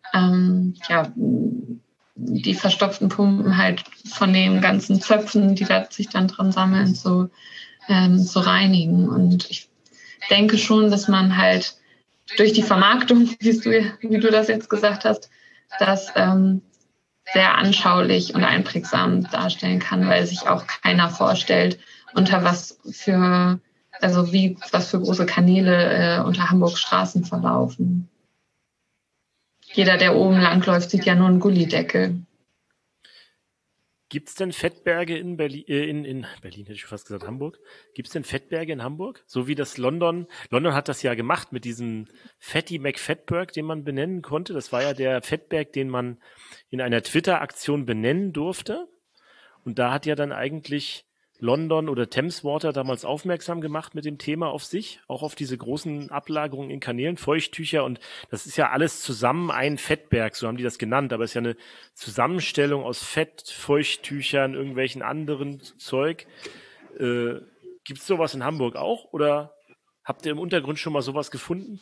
Die verstopften Pumpen halt von den ganzen Zöpfen, die da sich dann dran sammeln, zu reinigen. Und ich denke schon, dass man halt durch die Vermarktung, wie du das jetzt gesagt hast, das sehr anschaulich und einprägsam darstellen kann, weil sich auch keiner vorstellt, was für große Kanäle unter Hamburgs Straßen verlaufen. Jeder, der oben langläuft, sieht ja nur einen Gullideckel. Gibt es denn Fettberge in Berlin, in Berlin hätte ich fast gesagt Hamburg, gibt es denn Fettberge in Hamburg? So wie das London hat das ja gemacht mit diesem Fatty McFatberg, den man benennen konnte. Das war ja der Fettberg, den man in einer Twitter-Aktion benennen durfte. Und da hat ja dann eigentlich London oder Thames Water damals aufmerksam gemacht mit dem Thema auf sich, auch auf diese großen Ablagerungen in Kanälen, Feuchttücher, und das ist ja alles zusammen ein Fettberg, so haben die das genannt, aber es ist ja eine Zusammenstellung aus Fett, Feuchttüchern, irgendwelchen anderen Zeug. Gibt es sowas in Hamburg auch oder habt ihr im Untergrund schon mal sowas gefunden?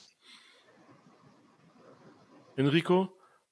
Enrico?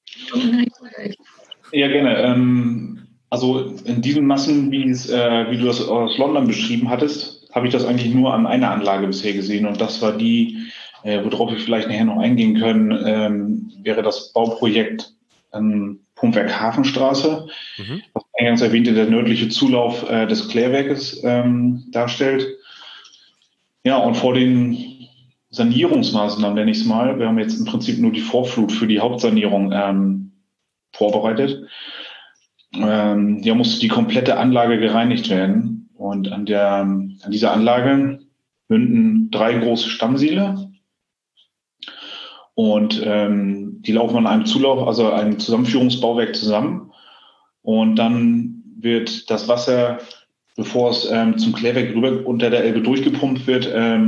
Ja, gerne. Also in diesen Massen, wie du das aus London beschrieben hattest, habe ich das eigentlich nur an einer Anlage bisher gesehen. Und das war die, worauf wir vielleicht nachher noch eingehen können, wäre das Bauprojekt Pumpwerk Hafenstraße, was eingangs erwähnte, der nördliche Zulauf des Klärwerkes darstellt. Ja, und vor den Sanierungsmaßnahmen, nenne ich es mal, wir haben jetzt im Prinzip nur die Vorflut für die Hauptsanierung vorbereitet. Musste die komplette Anlage gereinigt werden. Und an dieser Anlage münden 3 große Stammsiele. Und die laufen an einem Zulauf, also einem Zusammenführungsbauwerk zusammen. Und dann wird das Wasser, bevor es zum Klärwerk rüber unter der Elbe durchgepumpt wird,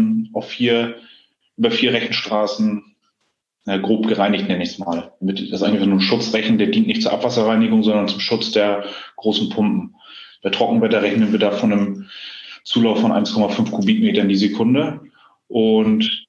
über 4 Rechenstraßen grob gereinigt, nenne ich es mal. Das ist eigentlich nur ein Schutzrechen, der dient nicht zur Abwasserreinigung, sondern zum Schutz der großen Pumpen. Bei Trockenwetter rechnen wir da von einem Zulauf von 1,5 Kubikmetern die Sekunde. Und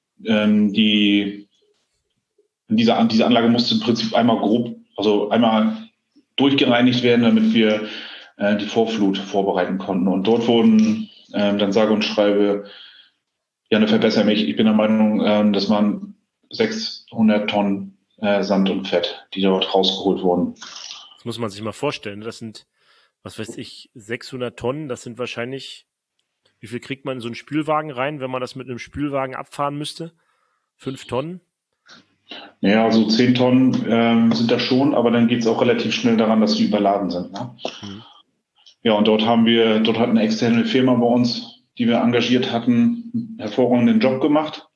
diese Anlage musste im Prinzip einmal durchgereinigt werden, damit wir die Vorflut vorbereiten konnten. Und dort wurden dann sage und schreibe, Janne, verbessere mich, ich bin der Meinung, dass man 600 Tonnen Sand und Fett, die dort rausgeholt wurden. Das muss man sich mal vorstellen. Das sind, was weiß ich, 600 Tonnen. Das sind wahrscheinlich, wie viel kriegt man in so einen Spülwagen rein, wenn man das mit einem Spülwagen abfahren müsste? 5 Tonnen? Ja, so 10 Tonnen sind das schon, aber dann geht es auch relativ schnell daran, dass sie überladen sind. Ne? Ja, und dort hat eine externe Firma bei uns, die wir engagiert hatten, einen hervorragenden Job gemacht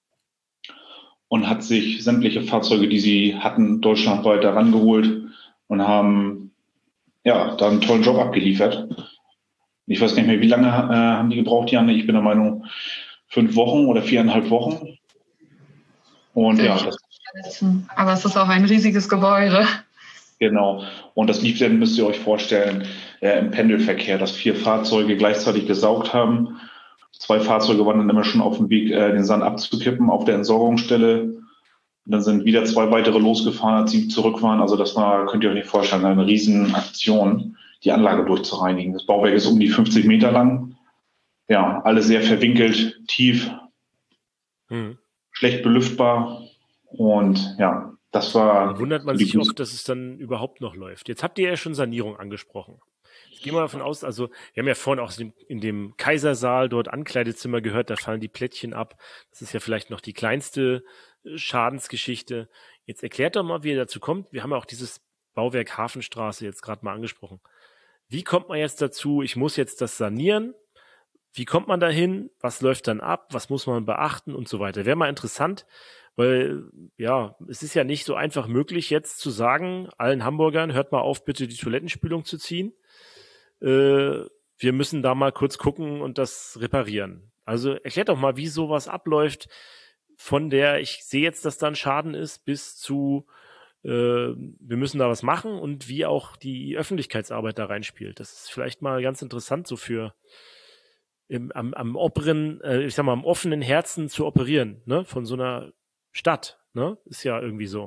und hat sich sämtliche Fahrzeuge, die sie hatten, deutschlandweit herangeholt und haben da einen tollen Job abgeliefert. Ich weiß nicht mehr, wie lange haben die gebraucht, Janne? Ich bin der Meinung, 5 Wochen oder 4,5 Wochen. Und aber es ist auch ein riesiges Gebäude. Genau. Und das lief dann, müsst ihr euch vorstellen, im Pendelverkehr, dass 4 Fahrzeuge gleichzeitig gesaugt haben. 2 Fahrzeuge waren dann immer schon auf dem Weg, den Sand abzukippen auf der Entsorgungsstelle. Und dann sind wieder 2 weitere losgefahren, als sie zurück waren. Also das war, könnt ihr euch nicht vorstellen, eine Riesenaktion, die Anlage durchzureinigen. Das Bauwerk ist um die 50 Meter lang. Ja, alle sehr verwinkelt, tief, schlecht belüftbar. Und ja, das war... Dann wundert man sich oft, dass es dann überhaupt noch läuft. Jetzt habt ihr ja schon Sanierung angesprochen. Ich gehe mal davon aus, also wir haben ja vorhin auch in dem Kaisersaal dort Ankleidezimmer gehört, da fallen die Plättchen ab. Das ist ja vielleicht noch die kleinste Schadensgeschichte. Jetzt erklärt doch mal, wie ihr dazu kommt. Wir haben ja auch dieses Bauwerk Hafenstraße jetzt gerade mal angesprochen. Wie kommt man jetzt dazu, ich muss jetzt das sanieren? Wie kommt man dahin? Was läuft dann ab? Was muss man beachten und so weiter? Wäre mal interessant, weil ja, es ist ja nicht so einfach möglich, jetzt zu sagen, allen Hamburgern, hört mal auf, bitte die Toilettenspülung zu ziehen. Wir müssen da mal kurz gucken und das reparieren. Also erklärt doch mal, wie sowas abläuft, von der ich sehe jetzt, dass da ein Schaden ist, bis zu wir müssen da was machen und wie auch die Öffentlichkeitsarbeit da reinspielt. Das ist vielleicht mal ganz interessant, so für am offenen Herzen zu operieren, ne, von so einer Stadt, ne, ist ja irgendwie so.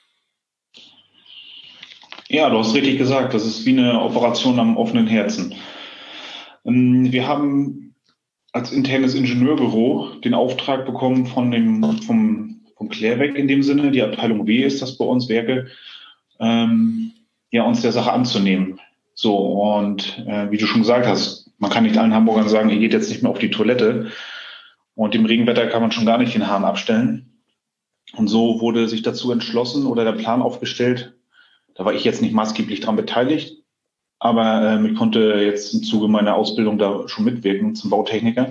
Ja, du hast richtig gesagt, das ist wie eine Operation am offenen Herzen. Wir haben als internes Ingenieurbüro den Auftrag bekommen vom Klärwerk in dem Sinne, die Abteilung W ist das bei uns, Werke, uns der Sache anzunehmen. So, und wie du schon gesagt hast, man kann nicht allen Hamburgern sagen, ihr geht jetzt nicht mehr auf die Toilette. Und im Regenwetter kann man schon gar nicht den Hahn abstellen. Und so wurde sich dazu entschlossen oder der Plan aufgestellt. Da war ich jetzt nicht maßgeblich dran beteiligt, aber ich konnte jetzt im Zuge meiner Ausbildung da schon mitwirken zum Bautechniker,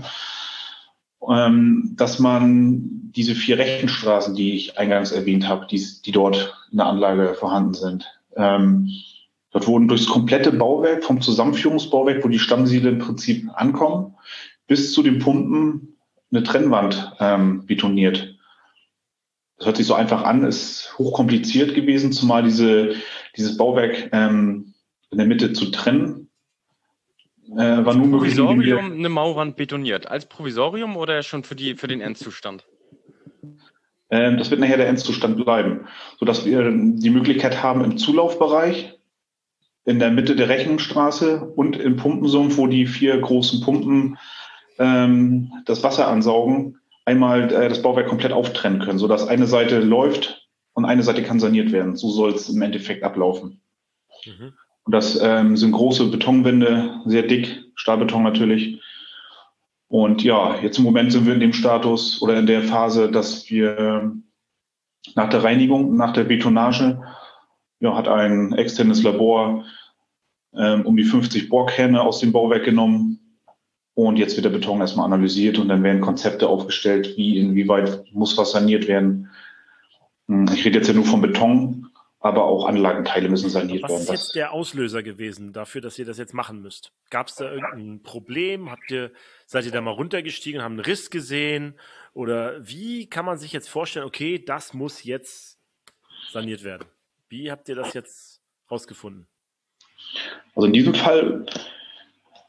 dass man diese 4 Rechenstraßen, die ich eingangs erwähnt habe, die dort in der Anlage vorhanden sind, dort wurden durchs komplette Bauwerk, vom Zusammenführungsbauwerk, wo die Stammsiele im Prinzip ankommen, bis zu den Pumpen eine Trennwand betoniert. Das hört sich so einfach an, ist hochkompliziert gewesen, zumal dieses Bauwerk in der Mitte zu trennen. War nur möglich, Provisorium eine Mauerwand betoniert. Als Provisorium oder schon für den Endzustand? Das wird nachher der Endzustand bleiben, sodass wir die Möglichkeit haben, im Zulaufbereich, in der Mitte der Rechenstraße und im Pumpensumpf, wo die 4 großen Pumpen das Wasser ansaugen, einmal das Bauwerk komplett auftrennen können, sodass eine Seite läuft und eine Seite kann saniert werden. So soll es im Endeffekt ablaufen. Und das sind große Betonwände, sehr dick, Stahlbeton natürlich. Und ja, jetzt im Moment sind wir in dem Status oder in der Phase, dass wir nach der Reinigung, nach der Betonage, hat ein externes Labor um die 50 Bohrkerne aus dem Bauwerk genommen. Und jetzt wird der Beton erstmal analysiert und dann werden Konzepte aufgestellt, inwieweit muss was saniert werden. Ich rede jetzt ja nur vom Beton, aber auch Anlagenteile müssen saniert werden. Was ist jetzt der Auslöser gewesen dafür, dass ihr das jetzt machen müsst? Gab es da irgendein Problem? Seid ihr da mal runtergestiegen, haben einen Riss gesehen? Oder wie kann man sich jetzt vorstellen, okay, das muss jetzt saniert werden? Wie habt ihr das jetzt rausgefunden? Also in diesem Fall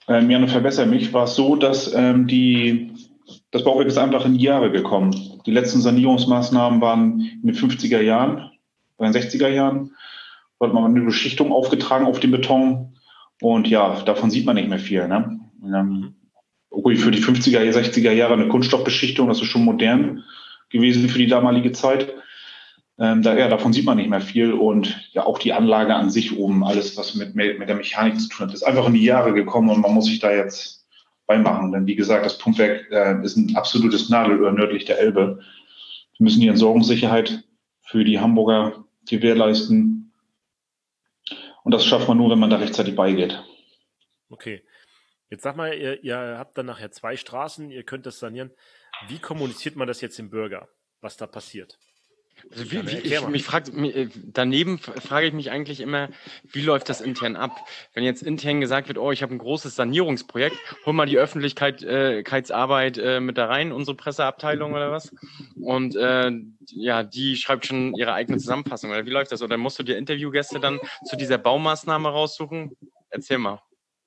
Janne, verbessere mich, war es so, dass das Bauwerk ist einfach in die Jahre gekommen. Die letzten Sanierungsmaßnahmen waren in den 50er Jahren, oder in den 60er Jahren. Da hat man eine Beschichtung aufgetragen auf den Beton. Und ja, davon sieht man nicht mehr viel. Ne? Okay, für die 50er, 60er Jahre eine Kunststoffbeschichtung, das ist schon modern gewesen für die damalige Zeit. Davon sieht man nicht mehr viel. Und ja, auch die Anlage an sich oben, alles, was mit der Mechanik zu tun hat, ist einfach in die Jahre gekommen und man muss sich da jetzt beimachen. Denn wie gesagt, das Pumpwerk ist ein absolutes Nadelöhr nördlich der Elbe. Wir müssen die Entsorgungssicherheit für die Hamburger gewährleisten. Und das schafft man nur, wenn man da rechtzeitig beigeht. Okay. Jetzt sag mal, ihr habt dann nachher 2 Straßen, ihr könnt das sanieren. Wie kommuniziert man das jetzt dem Bürger, was da passiert? Also daneben frage ich mich eigentlich immer, wie läuft das intern ab? Wenn jetzt intern gesagt wird, ich habe ein großes Sanierungsprojekt, hol mal die Öffentlichkeitsarbeit mit da rein, unsere Presseabteilung oder was? Und die schreibt schon ihre eigene Zusammenfassung. Oder wie läuft das? Oder musst du dir Interviewgäste dann zu dieser Baumaßnahme raussuchen? Erzähl mal.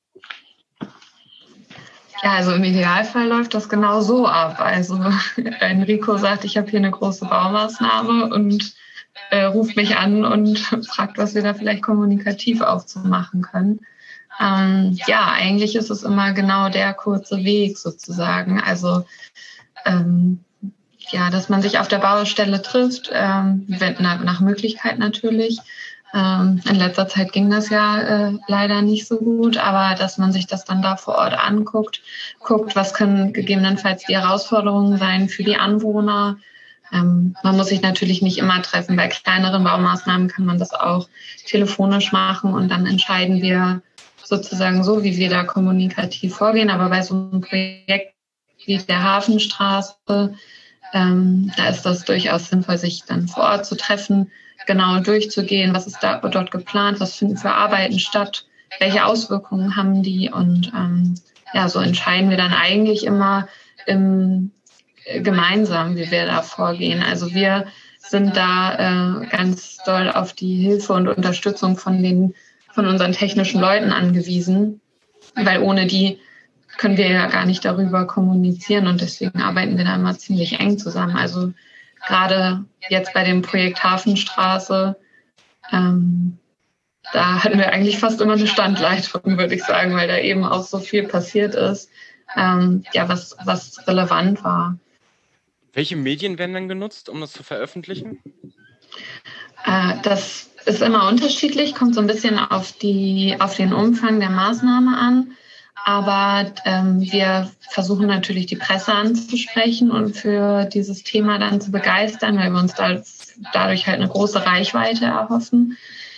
Ja, also im Idealfall läuft das genau so ab. Also Enrico sagt, ich habe hier eine große Baumaßnahme und ruft mich an und fragt, was wir da vielleicht kommunikativ auch zu machen können. Eigentlich ist es immer genau der kurze Weg sozusagen. Also dass man sich auf der Baustelle trifft, nach Möglichkeit natürlich. In letzter Zeit ging das ja leider nicht so gut, aber dass man sich das dann da vor Ort anguckt, guckt, was können gegebenenfalls die Herausforderungen sein für die Anwohner. Man muss sich natürlich nicht immer treffen. Bei kleineren Baumaßnahmen kann man das auch telefonisch machen und dann entscheiden wir sozusagen so, wie wir da kommunikativ vorgehen. Aber bei so einem Projekt wie der Hafenstraße, da ist das durchaus sinnvoll, sich dann vor Ort zu treffen, genau durchzugehen, was ist da dort geplant, was finden für Arbeiten statt, welche Auswirkungen haben die und so entscheiden wir dann eigentlich immer gemeinsam, wie wir da vorgehen. Also wir sind da ganz doll auf die Hilfe und Unterstützung von unseren technischen Leuten angewiesen, weil ohne die können wir ja gar nicht darüber kommunizieren und deswegen arbeiten wir da immer ziemlich eng zusammen. Also gerade jetzt bei dem Projekt Hafenstraße, da hatten wir eigentlich fast immer eine Standleitung, würde ich sagen, weil da eben auch so viel passiert ist, was relevant war. Welche Medien werden dann genutzt, um das zu veröffentlichen? Das ist immer unterschiedlich, kommt so ein bisschen auf den Umfang der Maßnahme an. Aber wir versuchen natürlich die Presse anzusprechen und für dieses Thema dann zu begeistern, weil wir uns dadurch halt eine große Reichweite erhoffen.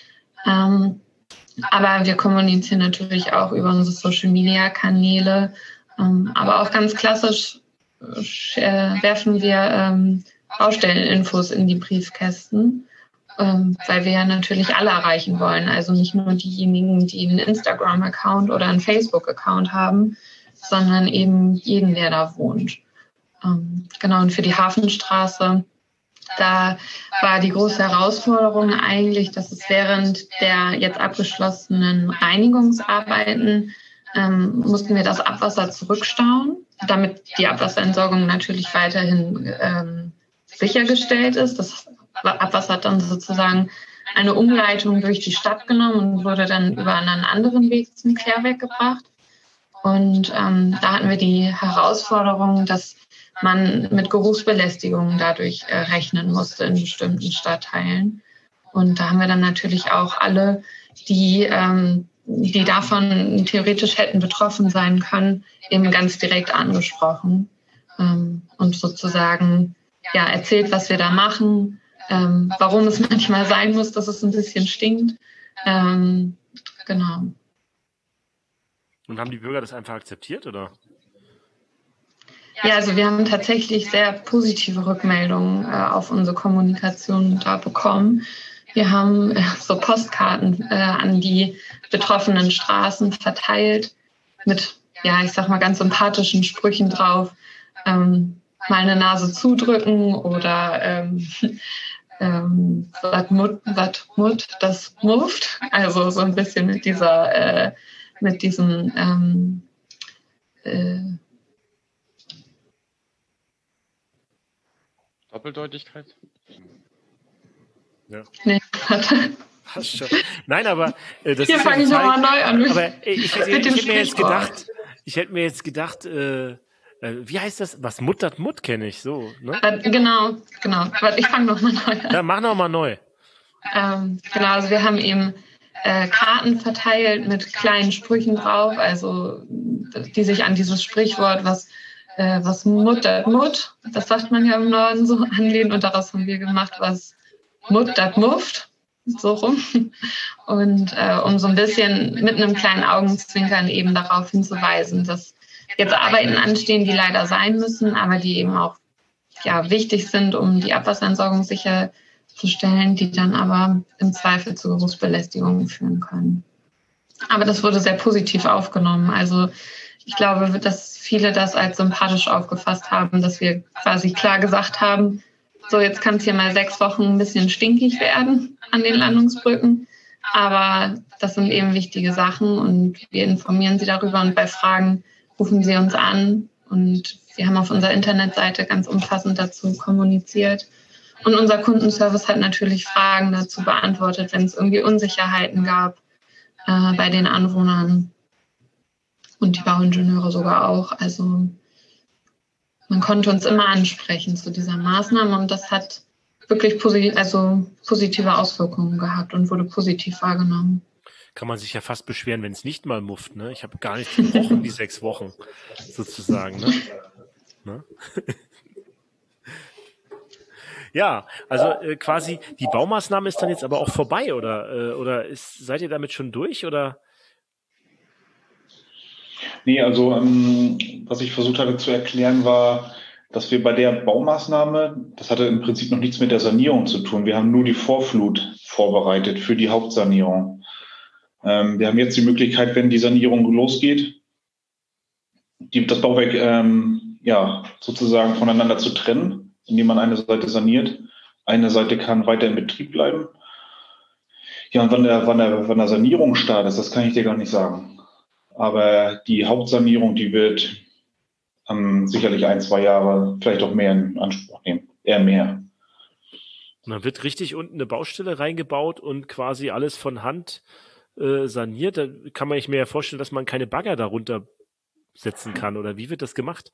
Aber wir kommunizieren natürlich auch über unsere Social-Media-Kanäle. Aber auch ganz klassisch werfen wir Baustelleninfos in die Briefkästen, weil wir ja natürlich alle erreichen wollen. Also nicht nur diejenigen, die einen Instagram-Account oder einen Facebook-Account haben, sondern eben jeden, der da wohnt. Und für die Hafenstraße, da war die große Herausforderung eigentlich, dass es während der jetzt abgeschlossenen Reinigungsarbeiten mussten wir das Abwasser zurückstauen, damit die Abwasserentsorgung natürlich weiterhin sichergestellt ist. Das Abwasser hat dann sozusagen eine Umleitung durch die Stadt genommen und wurde dann über einen anderen Weg zum Klärwerk gebracht. Und da hatten wir die Herausforderung, dass man mit Geruchsbelästigungen dadurch rechnen musste in bestimmten Stadtteilen. Und da haben wir dann natürlich auch alle, die davon theoretisch hätten betroffen sein können, eben ganz direkt angesprochen und sozusagen erzählt, was wir da machen, warum es manchmal sein muss, dass es ein bisschen stinkt. Genau. Und haben die Bürger das einfach akzeptiert, oder? Ja, also wir haben tatsächlich sehr positive Rückmeldungen auf unsere Kommunikation da bekommen. Wir haben so Postkarten an die betroffenen Straßen verteilt mit, ich sag mal, ganz sympathischen Sprüchen drauf. Mal eine Nase zudrücken oder wat Mut, das muft. Also so ein bisschen mit diesem Doppeldeutigkeit? Ja. Nee, warte. Passt schon. Nein, aber das Hier ist fange ich nochmal neu an. Aber ich Mit dem hätte mir jetzt Sprichwort. gedacht, wie heißt das? Was muttert Mut kenne ich so, ne? Genau. Warte, ich fange nochmal neu an. Ja, mach noch mal neu. Genau, also wir haben eben Karten verteilt mit kleinen Sprüchen drauf, also die sich an dieses Sprichwort, was muttert Mut, das sagt man ja im Norden so, anlehnen. Und daraus haben wir gemacht, was muttert Muft, so rum. Und um so ein bisschen mit einem kleinen Augenzwinkern eben darauf hinzuweisen, dass jetzt Arbeiten anstehen, die leider sein müssen, aber die eben auch wichtig sind, um die Abwasserentsorgung sicherzustellen, die dann aber im Zweifel zu Berufsbelästigungen führen können. Aber das wurde sehr positiv aufgenommen. Also ich glaube, dass viele das als sympathisch aufgefasst haben, dass wir quasi klar gesagt haben, so jetzt kann es hier mal 6 Wochen ein bisschen stinkig werden an den Landungsbrücken. Aber das sind eben wichtige Sachen und wir informieren Sie darüber und bei Fragen rufen Sie uns an. Und wir haben auf unserer Internetseite ganz umfassend dazu kommuniziert. Und unser Kundenservice hat natürlich Fragen dazu beantwortet, wenn es irgendwie Unsicherheiten gab bei den Anwohnern und die Bauingenieure sogar auch. Also man konnte uns immer ansprechen zu dieser Maßnahme und das hat wirklich positive Auswirkungen gehabt und wurde positiv wahrgenommen. Kann man sich ja fast beschweren, wenn es nicht mal mufft, ne? Ich habe gar nichts gebrochen, die 6 Wochen, sozusagen, ne? Ne? Ja, also quasi die Baumaßnahme ist dann jetzt aber auch vorbei, oder seid ihr damit schon durch, oder? Nee, also was ich versucht hatte zu erklären war, dass wir bei der Baumaßnahme, das hatte im Prinzip noch nichts mit der Sanierung zu tun. Wir haben nur die Vorflut vorbereitet für die Hauptsanierung. Wir haben jetzt die Möglichkeit, wenn die Sanierung losgeht, das Bauwerk sozusagen voneinander zu trennen, indem man eine Seite saniert. Eine Seite kann weiter in Betrieb bleiben. Ja, und wann der Sanierung startet, das kann ich dir gar nicht sagen. Aber die Hauptsanierung, die wird sicherlich 1, 2 Jahre, vielleicht auch mehr in Anspruch nehmen. Eher mehr. Und dann wird richtig unten eine Baustelle reingebaut und quasi alles von Hand saniert. Da kann man sich mir ja vorstellen, dass man keine Bagger darunter setzen kann. Oder wie wird das gemacht?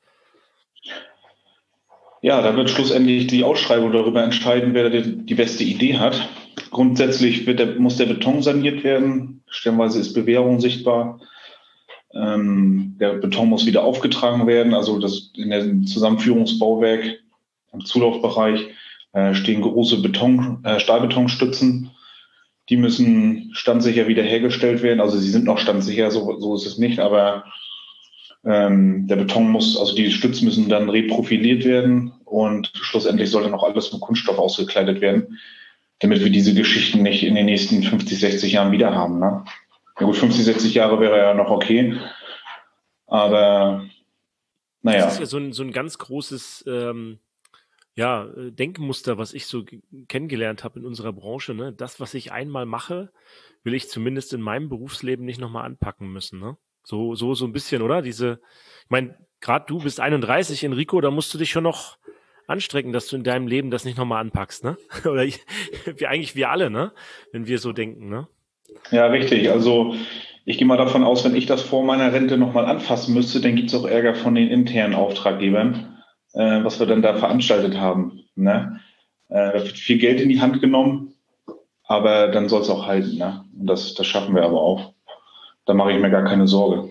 Ja, da wird schlussendlich die Ausschreibung darüber entscheiden, wer die beste Idee hat. Grundsätzlich muss der Beton saniert werden. Stellenweise ist Bewährung sichtbar. Der Beton muss wieder aufgetragen werden. Also das in dem Zusammenführungsbauwerk im Zulaufbereich stehen große Stahlbetonstützen. Die müssen standsicher wiederhergestellt werden. Also sie sind noch standsicher, so ist es nicht. Aber der Beton die Stützen müssen dann reprofiliert werden und schlussendlich sollte noch alles mit Kunststoff ausgekleidet werden, damit wir diese Geschichten nicht in den nächsten 50, 60 Jahren wieder haben. Ne? Ja gut, 50, 60 Jahre wäre ja noch okay, aber naja. Das ist ja so ein ganz großes Denkmuster, was ich so kennengelernt habe in unserer Branche. Ne? Das, was ich einmal mache, will ich zumindest in meinem Berufsleben nicht nochmal anpacken müssen. Ne? So ein bisschen, oder? Ich meine, gerade du bist 31, Enrico, da musst du dich schon noch anstrengen, dass du in deinem Leben das nicht nochmal anpackst, ne? Oder wir alle, ne? Wenn wir so denken, ne? Ja, richtig. Also ich gehe mal davon aus, wenn ich das vor meiner Rente nochmal anfassen müsste, dann gibt es auch Ärger von den internen Auftraggebern, was wir dann da veranstaltet haben. Ne? Da wird viel Geld in die Hand genommen, aber dann soll es auch halten. Ne? Und das schaffen wir aber auch. Da mache ich mir gar keine Sorge.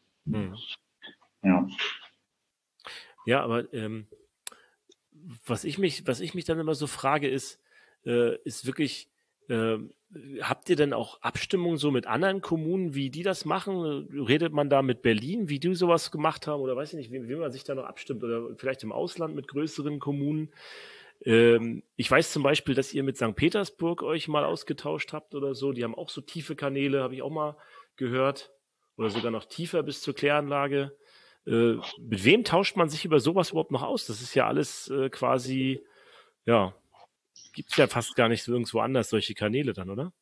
Ja. Ja, aber was ich mich dann immer so frage, ist wirklich, habt ihr denn auch Abstimmung so mit anderen Kommunen, wie die das machen? Redet man da mit Berlin, wie die sowas gemacht haben? Oder weiß ich nicht, wie man sich da noch abstimmt? Oder vielleicht im Ausland mit größeren Kommunen? Ich weiß zum Beispiel, dass ihr mit St. Petersburg euch mal ausgetauscht habt oder so. Die haben auch so tiefe Kanäle, habe ich auch mal gehört. Oder sogar noch tiefer bis zur Kläranlage. Mit wem tauscht man sich über sowas überhaupt noch aus? Das ist ja alles quasi, gibt es ja fast gar nicht so irgendwo anders, solche Kanäle dann, oder?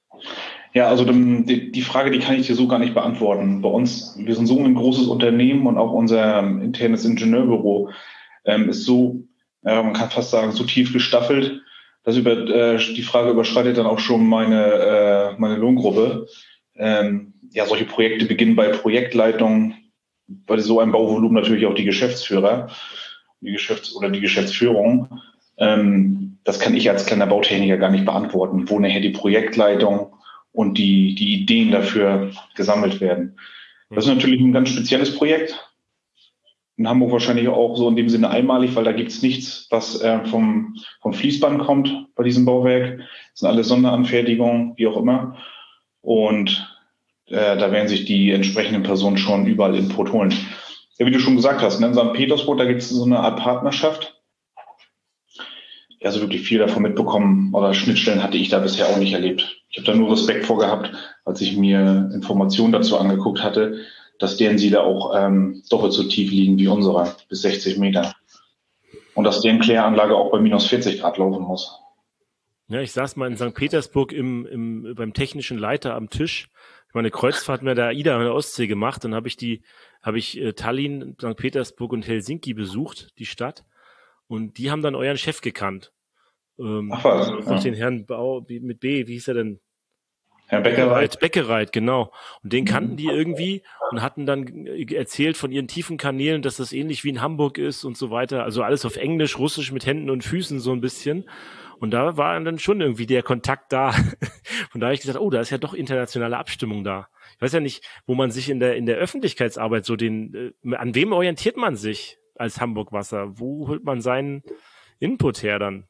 Ja, also die Frage, die kann ich dir so gar nicht beantworten. Bei uns, wir sind so ein großes Unternehmen und auch unser internes Ingenieurbüro ist so, man kann fast sagen, so tief gestaffelt, dass die Frage überschreitet dann auch schon meine Lohngruppe. Ja, solche Projekte beginnen bei Projektleitung, bei so einem Bauvolumen natürlich auch die Geschäftsführer, die Geschäftsführung. Das kann ich als kleiner Bautechniker gar nicht beantworten, wo nachher die Projektleitung und die Ideen dafür gesammelt werden. Das ist natürlich ein ganz spezielles Projekt. In Hamburg wahrscheinlich auch so in dem Sinne einmalig, weil da gibt's nichts, was vom Fließband kommt bei diesem Bauwerk. Das sind alles Sonderanfertigungen, wie auch immer. Und da werden sich die entsprechenden Personen schon überall Input holen. Ja, wie du schon gesagt hast, ne, in St. Petersburg, da gibt es so eine Art Partnerschaft. Ja, so wirklich viel davon mitbekommen, oder Schnittstellen hatte ich da bisher auch nicht erlebt. Ich habe da nur Respekt vor gehabt, als ich mir Informationen dazu angeguckt hatte, dass deren Siedler auch doppelt so tief liegen wie unsere, bis 60 Meter. Und dass deren Kläranlage auch bei minus 40 Grad laufen muss. Ja, ich saß mal in St. Petersburg beim technischen Leiter am Tisch. Ich meine Kreuzfahrt mit der AIDA an der Ostsee gemacht. Dann habe ich Tallinn, St. Petersburg und Helsinki besucht, die Stadt. Und die haben dann euren Chef gekannt. Ach was? Noch den Herrn mit B, wie hieß er denn? Herr Beckerreit. Beckerreit, genau. Und den kannten die irgendwie und hatten dann erzählt von ihren tiefen Kanälen, dass das ähnlich wie in Hamburg ist und so weiter. Also alles auf Englisch, Russisch mit Händen und Füßen so ein bisschen. Und da war dann schon irgendwie der Kontakt da. Von da habe ich gesagt, oh, da ist ja doch internationale Abstimmung da. Ich weiß ja nicht, wo man sich in der Öffentlichkeitsarbeit so an wem orientiert man sich als Hamburg Wasser? Wo holt man seinen Input her dann?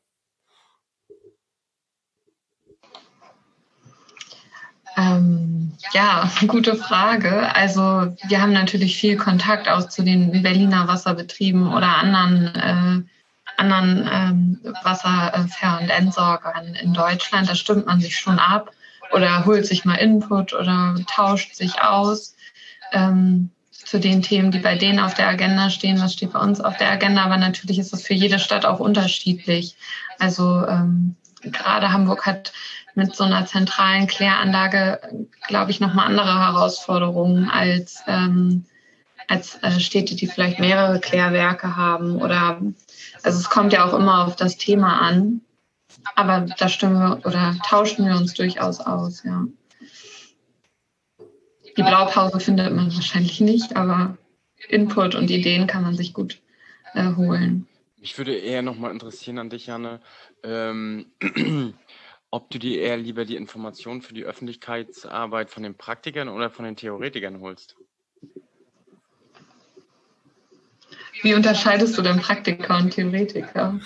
Ja, gute Frage. Also wir haben natürlich viel Kontakt auch zu den Berliner Wasserbetrieben oder anderen Wasserver- und Entsorgern in Deutschland. Da stimmt man sich schon ab oder holt sich mal Input oder tauscht sich aus zu den Themen, die bei denen auf der Agenda stehen. Was steht bei uns auf der Agenda? Aber natürlich ist das für jede Stadt auch unterschiedlich. Also gerade Hamburg hat mit so einer zentralen Kläranlage, glaube ich, nochmal andere Herausforderungen als Städte, die vielleicht mehrere Klärwerke haben. Also es kommt ja auch immer auf das Thema an. Aber da tauschen wir uns durchaus aus, ja. Die Blaupause findet man wahrscheinlich nicht, aber Input und Ideen kann man sich gut holen. Mich würde eher nochmal interessieren an dich, Janne, ob du dir eher lieber die Informationen für die Öffentlichkeitsarbeit von den Praktikern oder von den Theoretikern holst. Wie unterscheidest du denn Praktiker und Theoretiker?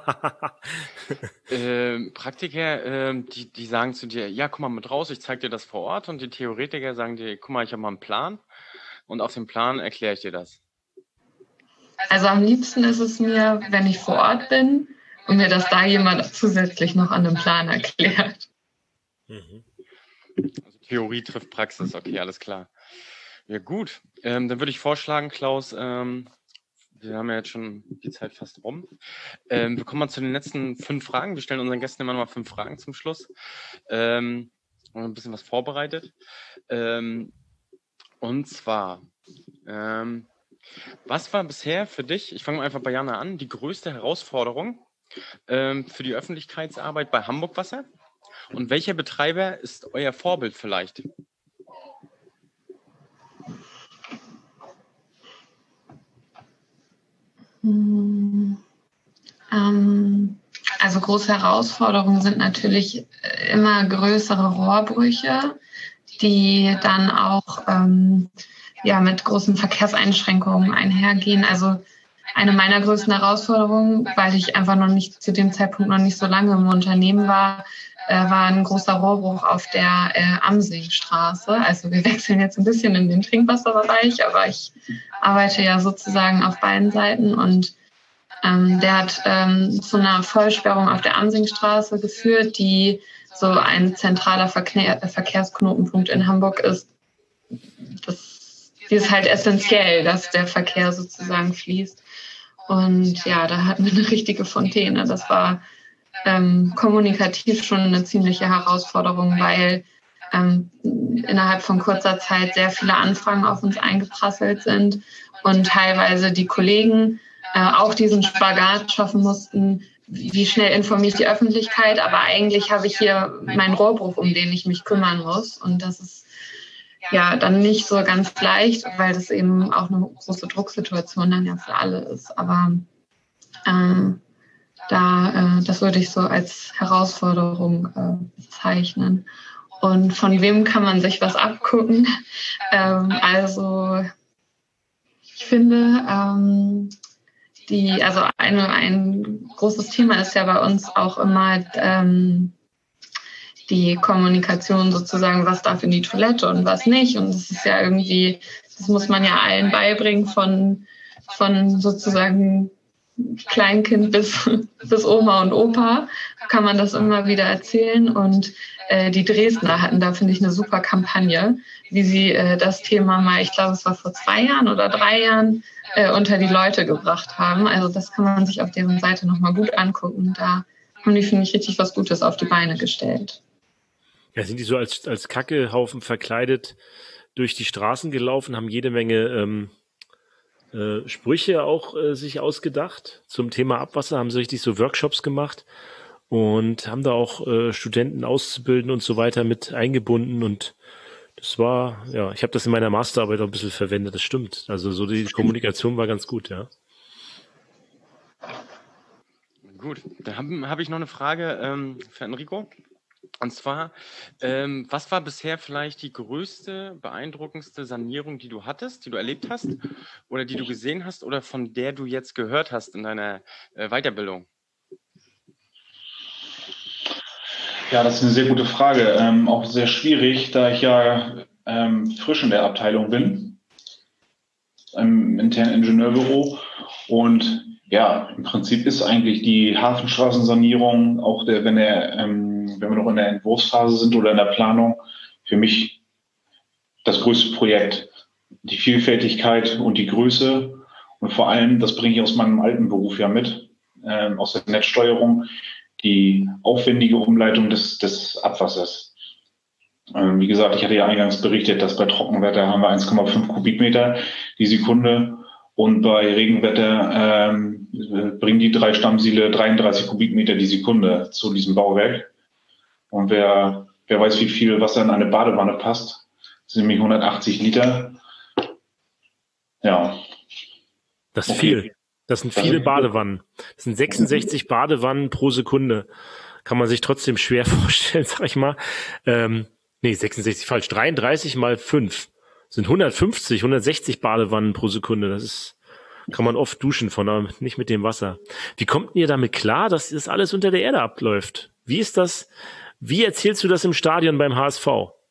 Praktiker, die sagen zu dir, ja, komm mal mit raus, ich zeige dir das vor Ort. Und die Theoretiker sagen dir, guck mal, ich habe mal einen Plan und auf dem Plan erkläre ich dir das. Also am liebsten ist es mir, wenn ich vor Ort bin und mir das da jemand zusätzlich noch an einem Plan erklärt. Also Theorie trifft Praxis, okay, alles klar. Ja gut, dann würde ich vorschlagen, Klaus, wir haben ja jetzt schon die Zeit fast rum. Wir kommen mal zu den letzten 5 Fragen. Wir stellen unseren Gästen immer noch mal 5 Fragen zum Schluss. Haben ein bisschen was vorbereitet. Und zwar, was war bisher für dich, ich fange mal einfach bei Jana an, die größte Herausforderung für die Öffentlichkeitsarbeit bei Hamburg Wasser? Und welcher Betreiber ist euer Vorbild vielleicht? Also große Herausforderungen sind natürlich immer größere Rohrbrüche, die dann auch mit großen Verkehrseinschränkungen einhergehen. Also eine meiner größten Herausforderungen, weil ich einfach zu dem Zeitpunkt noch nicht so lange im Unternehmen war ein großer Rohrbruch auf der Amsingstraße. Also wir wechseln jetzt ein bisschen in den Trinkwasserbereich, aber ich arbeite ja sozusagen auf beiden Seiten und der hat zu einer Vollsperrung auf der Amsingstraße geführt, die so ein zentraler Verkehrsknotenpunkt in Hamburg ist. Die ist halt essentiell, dass der Verkehr sozusagen fließt. Und ja, da hatten wir eine richtige Fontäne. Das war kommunikativ schon eine ziemliche Herausforderung, weil innerhalb von kurzer Zeit sehr viele Anfragen auf uns eingeprasselt sind und teilweise die Kollegen auch diesen Spagat schaffen mussten, wie schnell informiere ich die Öffentlichkeit, aber eigentlich habe ich hier meinen Rohrbruch, um den ich mich kümmern muss, und das ist ja dann nicht so ganz leicht, weil das eben auch eine große Drucksituation dann ja für alle ist, aber das würde ich so als Herausforderung bezeichnen. Und von wem kann man sich was abgucken? Also ich finde, ein großes Thema ist ja bei uns auch immer die Kommunikation sozusagen, was darf in die Toilette und was nicht. Und das ist ja irgendwie, das muss man ja allen beibringen, von sozusagen Kleinkind bis Oma und Opa kann man das immer wieder erzählen. Und die Dresdner hatten da, finde ich, eine super Kampagne, wie sie das Thema mal, ich glaube, es war vor 2 Jahren oder 3 Jahren, unter die Leute gebracht haben. Also das kann man sich auf deren Seite nochmal gut angucken. Da haben die, finde ich, richtig was Gutes auf die Beine gestellt. Ja, sind die so als Kackehaufen verkleidet durch die Straßen gelaufen, haben jede Menge Sprüche auch sich ausgedacht zum Thema Abwasser, haben sie richtig so Workshops gemacht und haben da auch Studenten, Auszubildenden und so weiter mit eingebunden, und das war, ja, ich habe das in meiner Masterarbeit auch ein bisschen verwendet, das stimmt. Also so die Kommunikation war ganz gut, ja. Gut, da hab ich noch eine Frage für Enrico. Und zwar, was war bisher vielleicht die größte, beeindruckendste Sanierung, die du hattest, die du erlebt hast oder die du gesehen hast oder von der du jetzt gehört hast in deiner Weiterbildung? Ja, das ist eine sehr gute Frage. Auch sehr schwierig, da ich ja frisch in der Abteilung bin, im internen Ingenieurbüro. Und ja, im Prinzip ist eigentlich die Hafenstraßensanierung, auch wenn wir noch in der Entwurfsphase sind oder in der Planung, für mich das größte Projekt. Die Vielfältigkeit und die Größe und vor allem, das bringe ich aus meinem alten Beruf ja mit, aus der Netzsteuerung, die aufwendige Umleitung des Abwassers. Wie gesagt, ich hatte ja eingangs berichtet, dass bei Trockenwetter haben wir 1,5 Kubikmeter die Sekunde und bei Regenwetter bringen die 3 Stammsiele 33 Kubikmeter die Sekunde zu diesem Bauwerk. Und wer weiß, wie viel Wasser in eine Badewanne passt, das sind nämlich 180 Liter. Ja. Das ist viel. Das sind viele Badewannen. Das sind 66 Badewannen pro Sekunde. Kann man sich trotzdem schwer vorstellen, sag ich mal. 66 falsch. 33 mal 5 sind 150, 160 Badewannen pro Sekunde. Das ist, kann man oft duschen von, aber nicht mit dem Wasser. Wie kommt ihr damit klar, dass das alles unter der Erde abläuft? Wie ist das? Wie erzählst du das im Stadion beim HSV?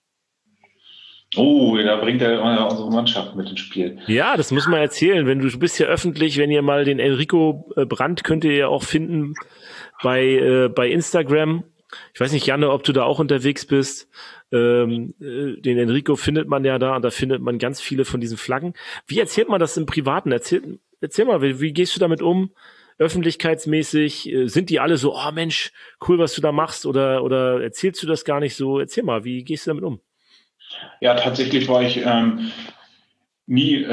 Oh, da bringt er unsere Mannschaft mit ins Spiel. Ja, das muss man erzählen. Du bist ja öffentlich, wenn ihr mal den Enrico Brandt könnt ihr ja auch finden bei Instagram. Ich weiß nicht, Janne, ob du da auch unterwegs bist. Den Enrico findet man ja da und da findet man ganz viele von diesen Flaggen. Wie erzählt man das im Privaten? Erzähl mal, wie gehst du damit um? Öffentlichkeitsmäßig, sind die alle so, oh Mensch, cool, was du da machst, oder erzählst du das gar nicht so? Erzähl mal, wie gehst du damit um? Ja, tatsächlich war ich nie,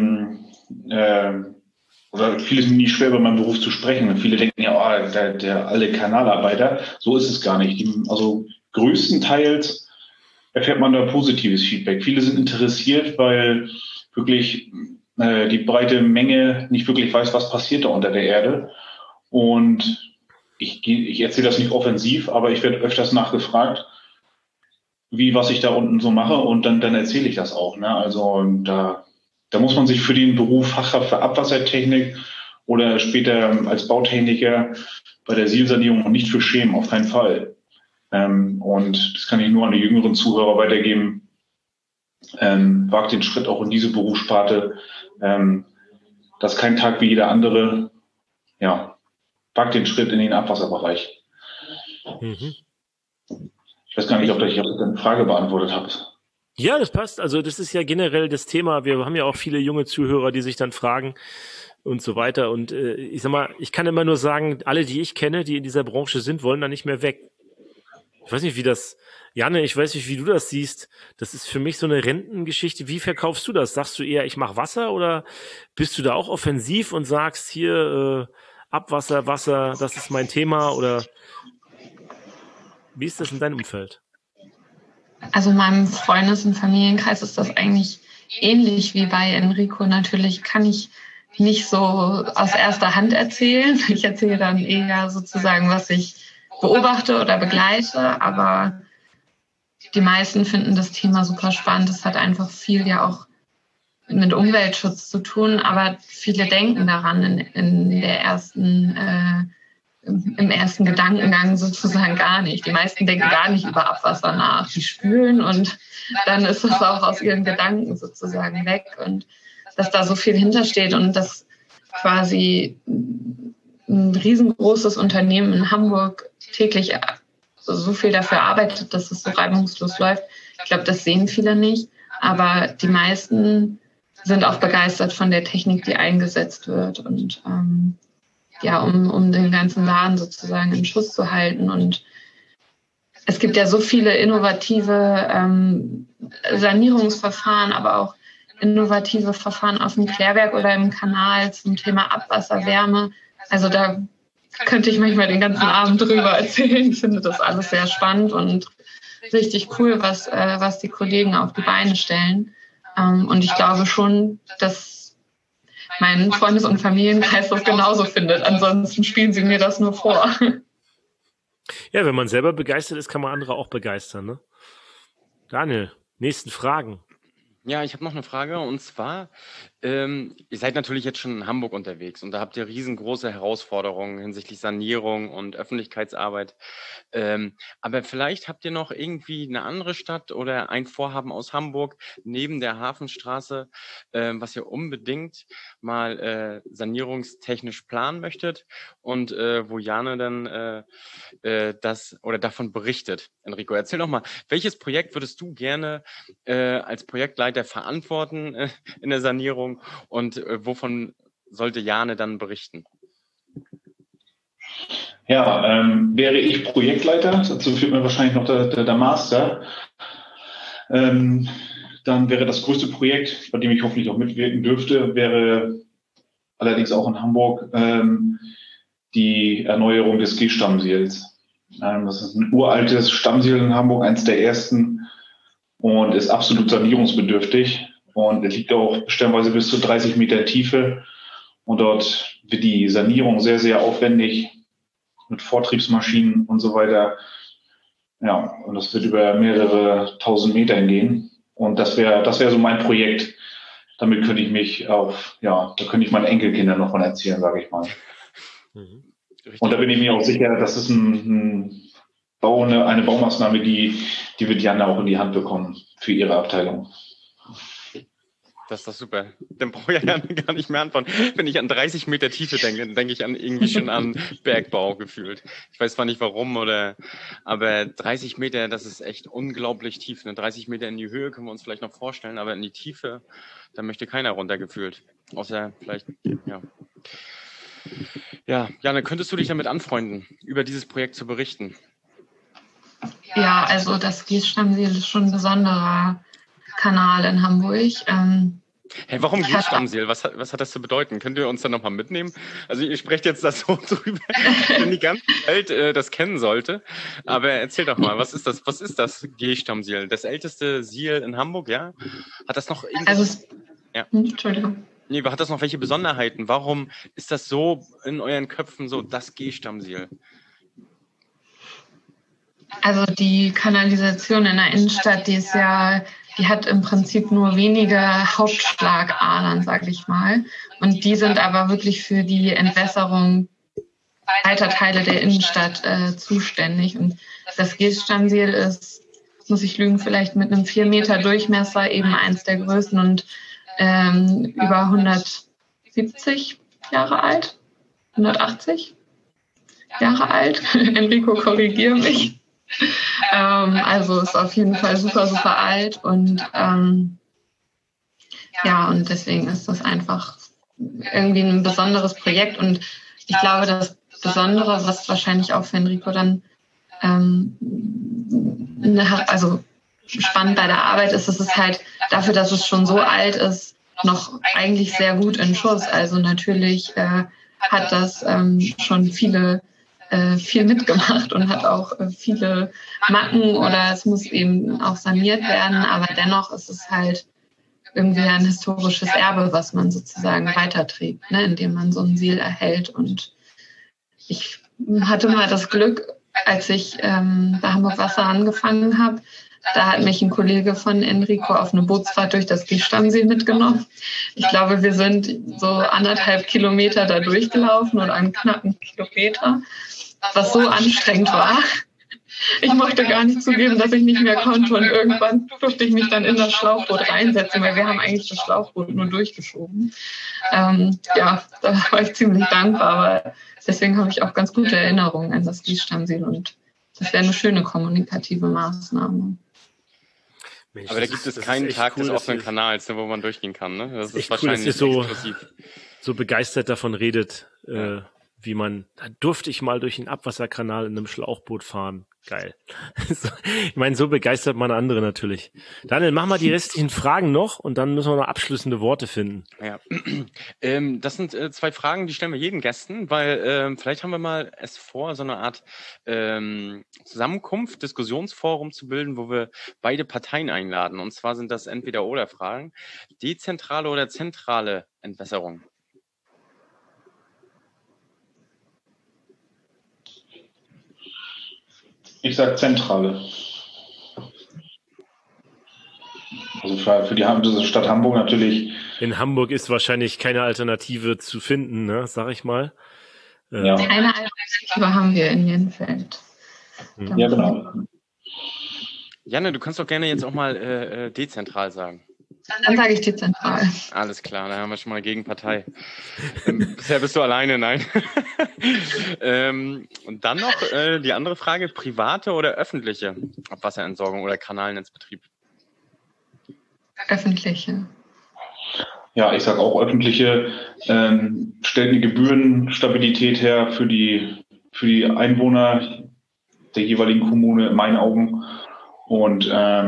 oder viele sind nie schwer, über meinen Beruf zu sprechen. Und viele denken ja, oh, der alle Kanalarbeiter. So ist es gar nicht. Also größtenteils erfährt man da positives Feedback. Viele sind interessiert, weil wirklich die breite Menge nicht wirklich weiß, was passiert da unter der Erde. Und ich erzähle das nicht offensiv, aber ich werde öfters nachgefragt, was ich da unten so mache, und dann erzähle ich das auch. Ne? Also da muss man sich für den Beruf Fachkraft für Abwassertechnik oder später als Bautechniker bei der Sielsanierung noch nicht für schämen, auf keinen Fall. Und das kann ich nur an die jüngeren Zuhörer weitergeben. Wagt den Schritt auch in diese Berufssparte. Das ist kein Tag wie jeder andere. Ja, wagt den Schritt in den Abwasserbereich. Mhm. Ich weiß gar nicht, ob ich deine Frage beantwortet habe. Ja, das passt. Also das ist ja generell das Thema. Wir haben ja auch viele junge Zuhörer, die sich dann fragen, und so weiter. Und ich sag mal, ich kann immer nur sagen, alle, die ich kenne, die in dieser Branche sind, wollen da nicht mehr weg. Ich weiß nicht, Janne, ich weiß nicht, wie du das siehst. Das ist für mich so eine Rentengeschichte. Wie verkaufst du das? Sagst du eher, ich mache Wasser, oder bist du da auch offensiv und sagst hier Abwasser, Wasser, das ist mein Thema, oder wie ist das in deinem Umfeld? Also in meinem Freundes- und Familienkreis ist das eigentlich ähnlich wie bei Enrico. Natürlich kann ich nicht so aus erster Hand erzählen. Ich erzähle dann eher sozusagen, was ich beobachte oder begleite, aber die meisten finden das Thema super spannend. Es hat einfach viel ja auch mit Umweltschutz zu tun, aber viele denken daran im ersten Gedankengang sozusagen gar nicht. Die meisten denken gar nicht über Abwasser nach. Die spülen und dann ist es auch aus ihren Gedanken sozusagen weg. Und dass da so viel hintersteht und dass quasi ein riesengroßes Unternehmen in Hamburg täglich so viel dafür arbeitet, dass es so reibungslos läuft. Ich glaube, das sehen viele nicht. Aber die meisten sind auch begeistert von der Technik, die eingesetzt wird. Und um den ganzen Laden sozusagen in Schuss zu halten. Und es gibt ja so viele innovative Sanierungsverfahren, aber auch innovative Verfahren auf dem Klärwerk oder im Kanal zum Thema Abwasserwärme. Also da könnte ich manchmal den ganzen Abend drüber erzählen. Ich finde das alles sehr spannend und richtig cool, was die Kollegen auf die Beine stellen. Und ich glaube schon, dass mein Freundes- und Familienkreis das genauso findet. Ansonsten spielen sie mir das nur vor. Ja, wenn man selber begeistert ist, kann man andere auch begeistern, ne? Daniel, nächsten Fragen. Ja, ich habe noch eine Frage, und zwar, ihr seid natürlich jetzt schon in Hamburg unterwegs und da habt ihr riesengroße Herausforderungen hinsichtlich Sanierung und Öffentlichkeitsarbeit. Aber vielleicht habt ihr noch irgendwie eine andere Stadt oder ein Vorhaben aus Hamburg neben der Hafenstraße, was ihr unbedingt mal sanierungstechnisch planen möchtet und wo Jane dann das oder davon berichtet. Enrico, erzähl doch mal, welches Projekt würdest du gerne als Projektleiter verantworten in der Sanierung und wovon sollte Jane dann berichten? Ja, wäre ich Projektleiter, dazu fehlt mir wahrscheinlich noch der Master, dann wäre das größte Projekt, bei dem ich hoffentlich auch mitwirken dürfte, wäre allerdings auch in Hamburg die Erneuerung des G-Stammseels. Das ist ein uraltes Stammseel in Hamburg, eins der ersten, und ist absolut sanierungsbedürftig. Und es liegt auch stellenweise bis zu 30 Meter Tiefe. Und dort wird die Sanierung sehr, sehr aufwendig mit Vortriebsmaschinen und so weiter. Ja, und das wird über mehrere tausend Meter gehen. Und das wäre so mein Projekt. Damit könnte ich mich da könnte ich meinen Enkelkindern noch von erzählen, sage ich mal. Mhm. Und da bin ich mir auch sicher, das ist eine Baumaßnahme, die wird Janne auch in die Hand bekommen für ihre Abteilung. Das ist doch super. Dann brauche ich ja gar nicht mehr antworten. Wenn ich an 30 Meter Tiefe denke, dann denke ich irgendwie schon an Bergbau gefühlt. Ich weiß zwar nicht warum, aber 30 Meter, das ist echt unglaublich tief. 30 Meter in die Höhe können wir uns vielleicht noch vorstellen, aber in die Tiefe, da möchte keiner runter gefühlt. Außer vielleicht, ja. Ja, Jane, könntest du dich damit anfreunden, über dieses Projekt zu berichten? Ja, also das Gießstammseel ist schon ein besonderer Kanal in Hamburg. Hey, warum Gießstammseel? Was hat das zu bedeuten? Könnt ihr uns da nochmal mitnehmen? Also ihr sprecht jetzt das so drüber, wenn die ganze Welt das kennen sollte. Aber erzähl doch mal, was ist das Gießstammseel? Das älteste Siel in Hamburg, ja? Hat das noch irgendwas? Entschuldigung. Nee, hat das noch welche Besonderheiten? Warum ist das so in euren Köpfen so, das Gehstammseel? Also die Kanalisation in der Innenstadt, die hat im Prinzip nur wenige Hauptschlagadern, sage ich mal. Und die sind aber wirklich für die Entwässerung weiter Teile der Innenstadt zuständig. Und das Gehstammseel ist, muss ich lügen, vielleicht mit einem 4 Meter Durchmesser eben eins der größten und über 170 Jahre alt, 180 Jahre alt. Enrico, korrigiere mich. Also ist auf jeden Fall super, super alt und und deswegen ist das einfach irgendwie ein besonderes Projekt. Und ich glaube, das Besondere, was wahrscheinlich auch für Enrico dann also spannend bei der Arbeit ist, es ist halt dafür, dass es schon so alt ist, noch eigentlich sehr gut in Schuss. Also natürlich hat das schon viel mitgemacht und hat auch viele Macken oder es muss eben auch saniert werden. Aber dennoch ist es halt irgendwie ein historisches Erbe, was man sozusagen weiterträgt, ne, indem man so ein Siegel erhält. Und ich hatte mal das Glück, als ich bei Hamburg Wasser angefangen habe, da hat mich ein Kollege von Enrico auf eine Bootsfahrt durch das Giesstammsee mitgenommen. Ich glaube, wir sind so 1,5 Kilometer da durchgelaufen oder einen knappen Kilometer, was so anstrengend war. Ich mochte gar nicht zugeben, dass ich nicht mehr konnte und irgendwann durfte ich mich dann in das Schlauchboot reinsetzen, weil wir haben eigentlich das Schlauchboot nur durchgeschoben. Da war ich ziemlich dankbar, aber deswegen habe ich auch ganz gute Erinnerungen an das Giesstammsee und das wäre eine schöne kommunikative Maßnahme. Mensch, aber da gibt es keinen Tag des offenen Kanals, wo man durchgehen kann. Ne? Das ist wahrscheinlich cool, so begeistert davon redet, wie man, da durfte ich mal durch den Abwasserkanal in einem Schlauchboot fahren. Geil. Ich meine, so begeistert man andere natürlich. Daniel, mach mal die restlichen Fragen noch und dann müssen wir noch abschließende Worte finden. Ja, das sind 2 Fragen, die stellen wir jedem Gästen, weil vielleicht haben wir mal es vor, so eine Art Zusammenkunft, Diskussionsforum zu bilden, wo wir beide Parteien einladen. Und zwar sind das Entweder-oder-Fragen. Dezentrale oder zentrale Entwässerung? Ich sage Zentrale. Also für die Stadt Hamburg natürlich. In Hamburg ist wahrscheinlich keine Alternative zu finden, ne, sag ich mal. Ja. Eine Alternative haben wir in Jenfeld. Ja, genau. Janne, du kannst doch gerne jetzt auch mal dezentral sagen. Dann sage ich dezentral. Alles klar, da haben wir schon mal Gegenpartei. Bisher bist du alleine, nein. Und dann noch die andere Frage, private oder öffentliche Abwasserentsorgung oder Kanalnetzbetrieb? Öffentliche. Ja, ich sage auch öffentliche. Stellt eine Gebührenstabilität her für die Einwohner der jeweiligen Kommune in meinen Augen. Und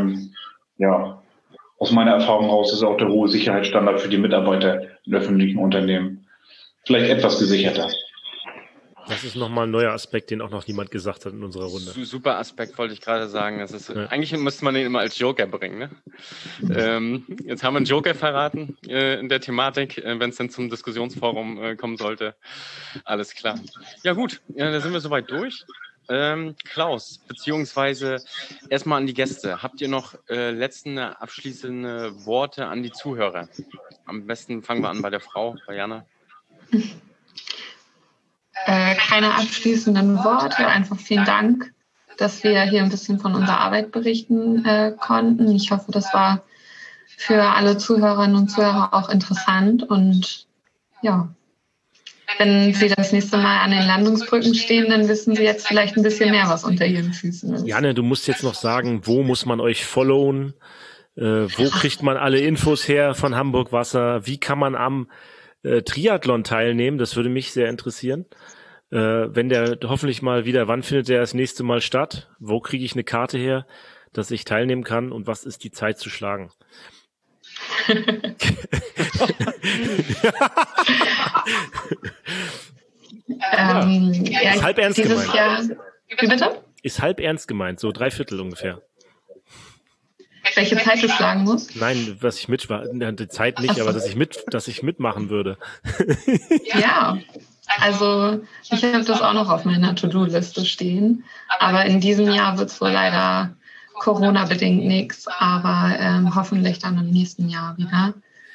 aus meiner Erfahrung raus ist auch der hohe Sicherheitsstandard für die Mitarbeiter in öffentlichen Unternehmen vielleicht etwas gesicherter. Das ist nochmal ein neuer Aspekt, den auch noch niemand gesagt hat in unserer Runde. Super Aspekt, wollte ich gerade sagen. Das ist, eigentlich müsste man den immer als Joker bringen. Ne? Jetzt haben wir einen Joker verraten in der Thematik, wenn es dann zum Diskussionsforum kommen sollte. Alles klar. Ja gut, da sind wir soweit durch. Klaus, beziehungsweise erstmal an die Gäste. Habt ihr noch letzte abschließende Worte an die Zuhörer? Am besten fangen wir an bei der Frau, bei Jana. Keine abschließenden Worte, einfach vielen Dank, dass wir hier ein bisschen von unserer Arbeit berichten konnten. Ich hoffe, das war für alle Zuhörerinnen und Zuhörer auch interessant und ja. Wenn Sie das nächste Mal an den Landungsbrücken stehen, dann wissen Sie jetzt vielleicht ein bisschen mehr, was unter Ihren Füßen ist. Janne, du musst jetzt noch sagen, wo muss man euch followen? Wo kriegt man alle Infos her von Hamburg Wasser? Wie kann man am Triathlon teilnehmen? Das würde mich sehr interessieren. Wenn der hoffentlich mal wieder, wann findet der das nächste Mal statt? Wo kriege ich eine Karte her, dass ich teilnehmen kann? Und was ist die Zeit zu schlagen? Ist halb ernst gemeint. Wie bitte? Ist halb ernst gemeint, so 3/4 ungefähr. Welche Zeit du schlagen musst? Nein, was ich die Zeit nicht, aber dass ich mitmachen würde. Ja, also ich habe das auch noch auf meiner To-Do-Liste stehen, aber in diesem Jahr wird es wohl leider Corona-bedingt nichts, aber hoffentlich dann im nächsten Jahr wieder.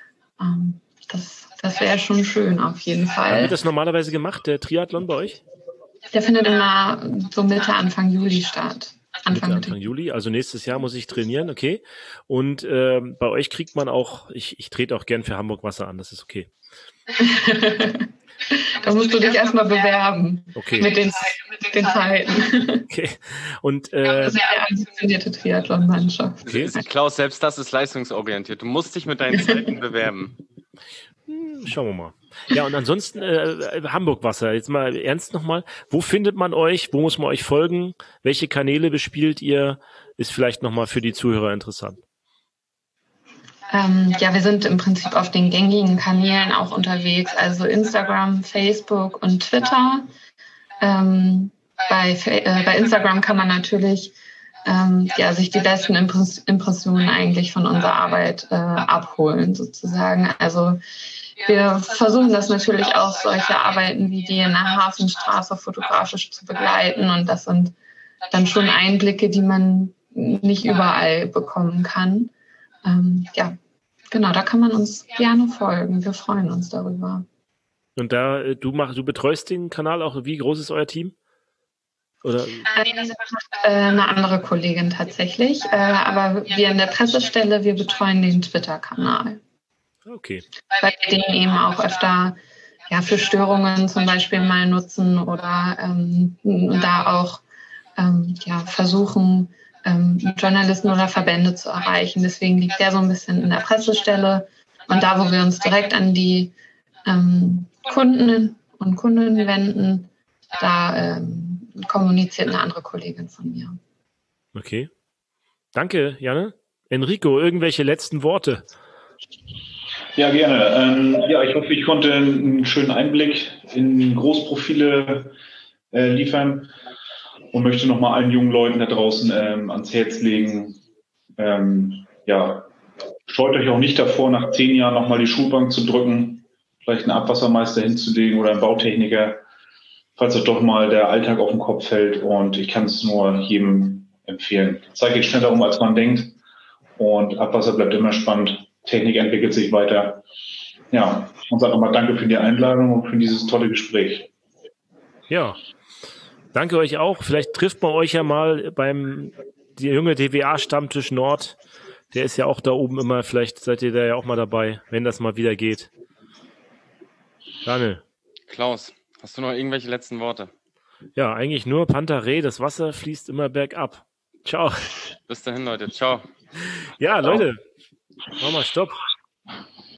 Das wäre schon schön auf jeden Fall. Wann wird das normalerweise gemacht, der Triathlon bei euch? Der findet immer so Mitte, Anfang Juli statt. Anfang Juli, also nächstes Jahr muss ich trainieren, okay. Und bei euch kriegt man auch, ich trete auch gern für Hamburg Wasser an, das ist okay. Da musst du dich erstmal bewerben. Okay. Mit den Zeiten. Okay. Und sehr ambitionierte Triathlon-Mannschaft. Okay. Klaus, selbst das ist leistungsorientiert. Du musst dich mit deinen Zeiten bewerben. Schauen wir mal. Ja, und ansonsten Hamburg-Wasser. Jetzt mal ernst nochmal. Wo findet man euch? Wo muss man euch folgen? Welche Kanäle bespielt ihr? Ist vielleicht nochmal für die Zuhörer interessant. Ja, wir sind im Prinzip auf den gängigen Kanälen auch unterwegs, also Instagram, Facebook und Twitter. Bei Instagram kann man natürlich sich die besten Impressionen eigentlich von unserer Arbeit abholen, sozusagen. Also wir versuchen das natürlich auch, solche Arbeiten wie die in der Hafenstraße fotografisch zu begleiten. Und das sind dann schon Einblicke, die man nicht überall bekommen kann. Genau, da kann man uns gerne folgen. Wir freuen uns darüber. Und da du betreust den Kanal auch. Wie groß ist euer Team? Oder? Eine andere Kollegin tatsächlich. Aber wir in der Pressestelle, wir betreuen den Twitter-Kanal. Okay. Weil wir den eben auch öfter für Störungen zum Beispiel mal nutzen oder da auch versuchen, Journalisten oder Verbände zu erreichen. Deswegen liegt der so ein bisschen in der Pressestelle. Und da, wo wir uns direkt an die Kunden und Kundinnen wenden, da kommuniziert eine andere Kollegin von mir. Okay. Danke, Janne. Enrico, irgendwelche letzten Worte? Ja, gerne. Ich hoffe, ich konnte einen schönen Einblick in Großprofile liefern und möchte nochmal allen jungen Leuten da draußen ans Herz legen. Scheut euch auch nicht davor, nach 10 Jahren nochmal die Schulbank zu drücken, vielleicht einen Abwassermeister hinzulegen oder einen Bautechniker, falls euch doch mal der Alltag auf den Kopf fällt. Und ich kann es nur jedem empfehlen. Die Zeit geht schneller um, als man denkt. Und Abwasser bleibt immer spannend. Technik entwickelt sich weiter. Ja, und sage nochmal danke für die Einladung und für dieses tolle Gespräch. Ja, danke euch auch. Vielleicht trifft man euch ja mal beim junge DWA-Stammtisch Nord. Der ist ja auch da oben immer. Vielleicht seid ihr da ja auch mal dabei, wenn das mal wieder geht. Daniel. Klaus, hast du noch irgendwelche letzten Worte? Ja, eigentlich nur Pantarei. Das Wasser fließt immer bergab. Ciao. Bis dahin, Leute. Ciao. Ja, Leute. Mach mal Stopp.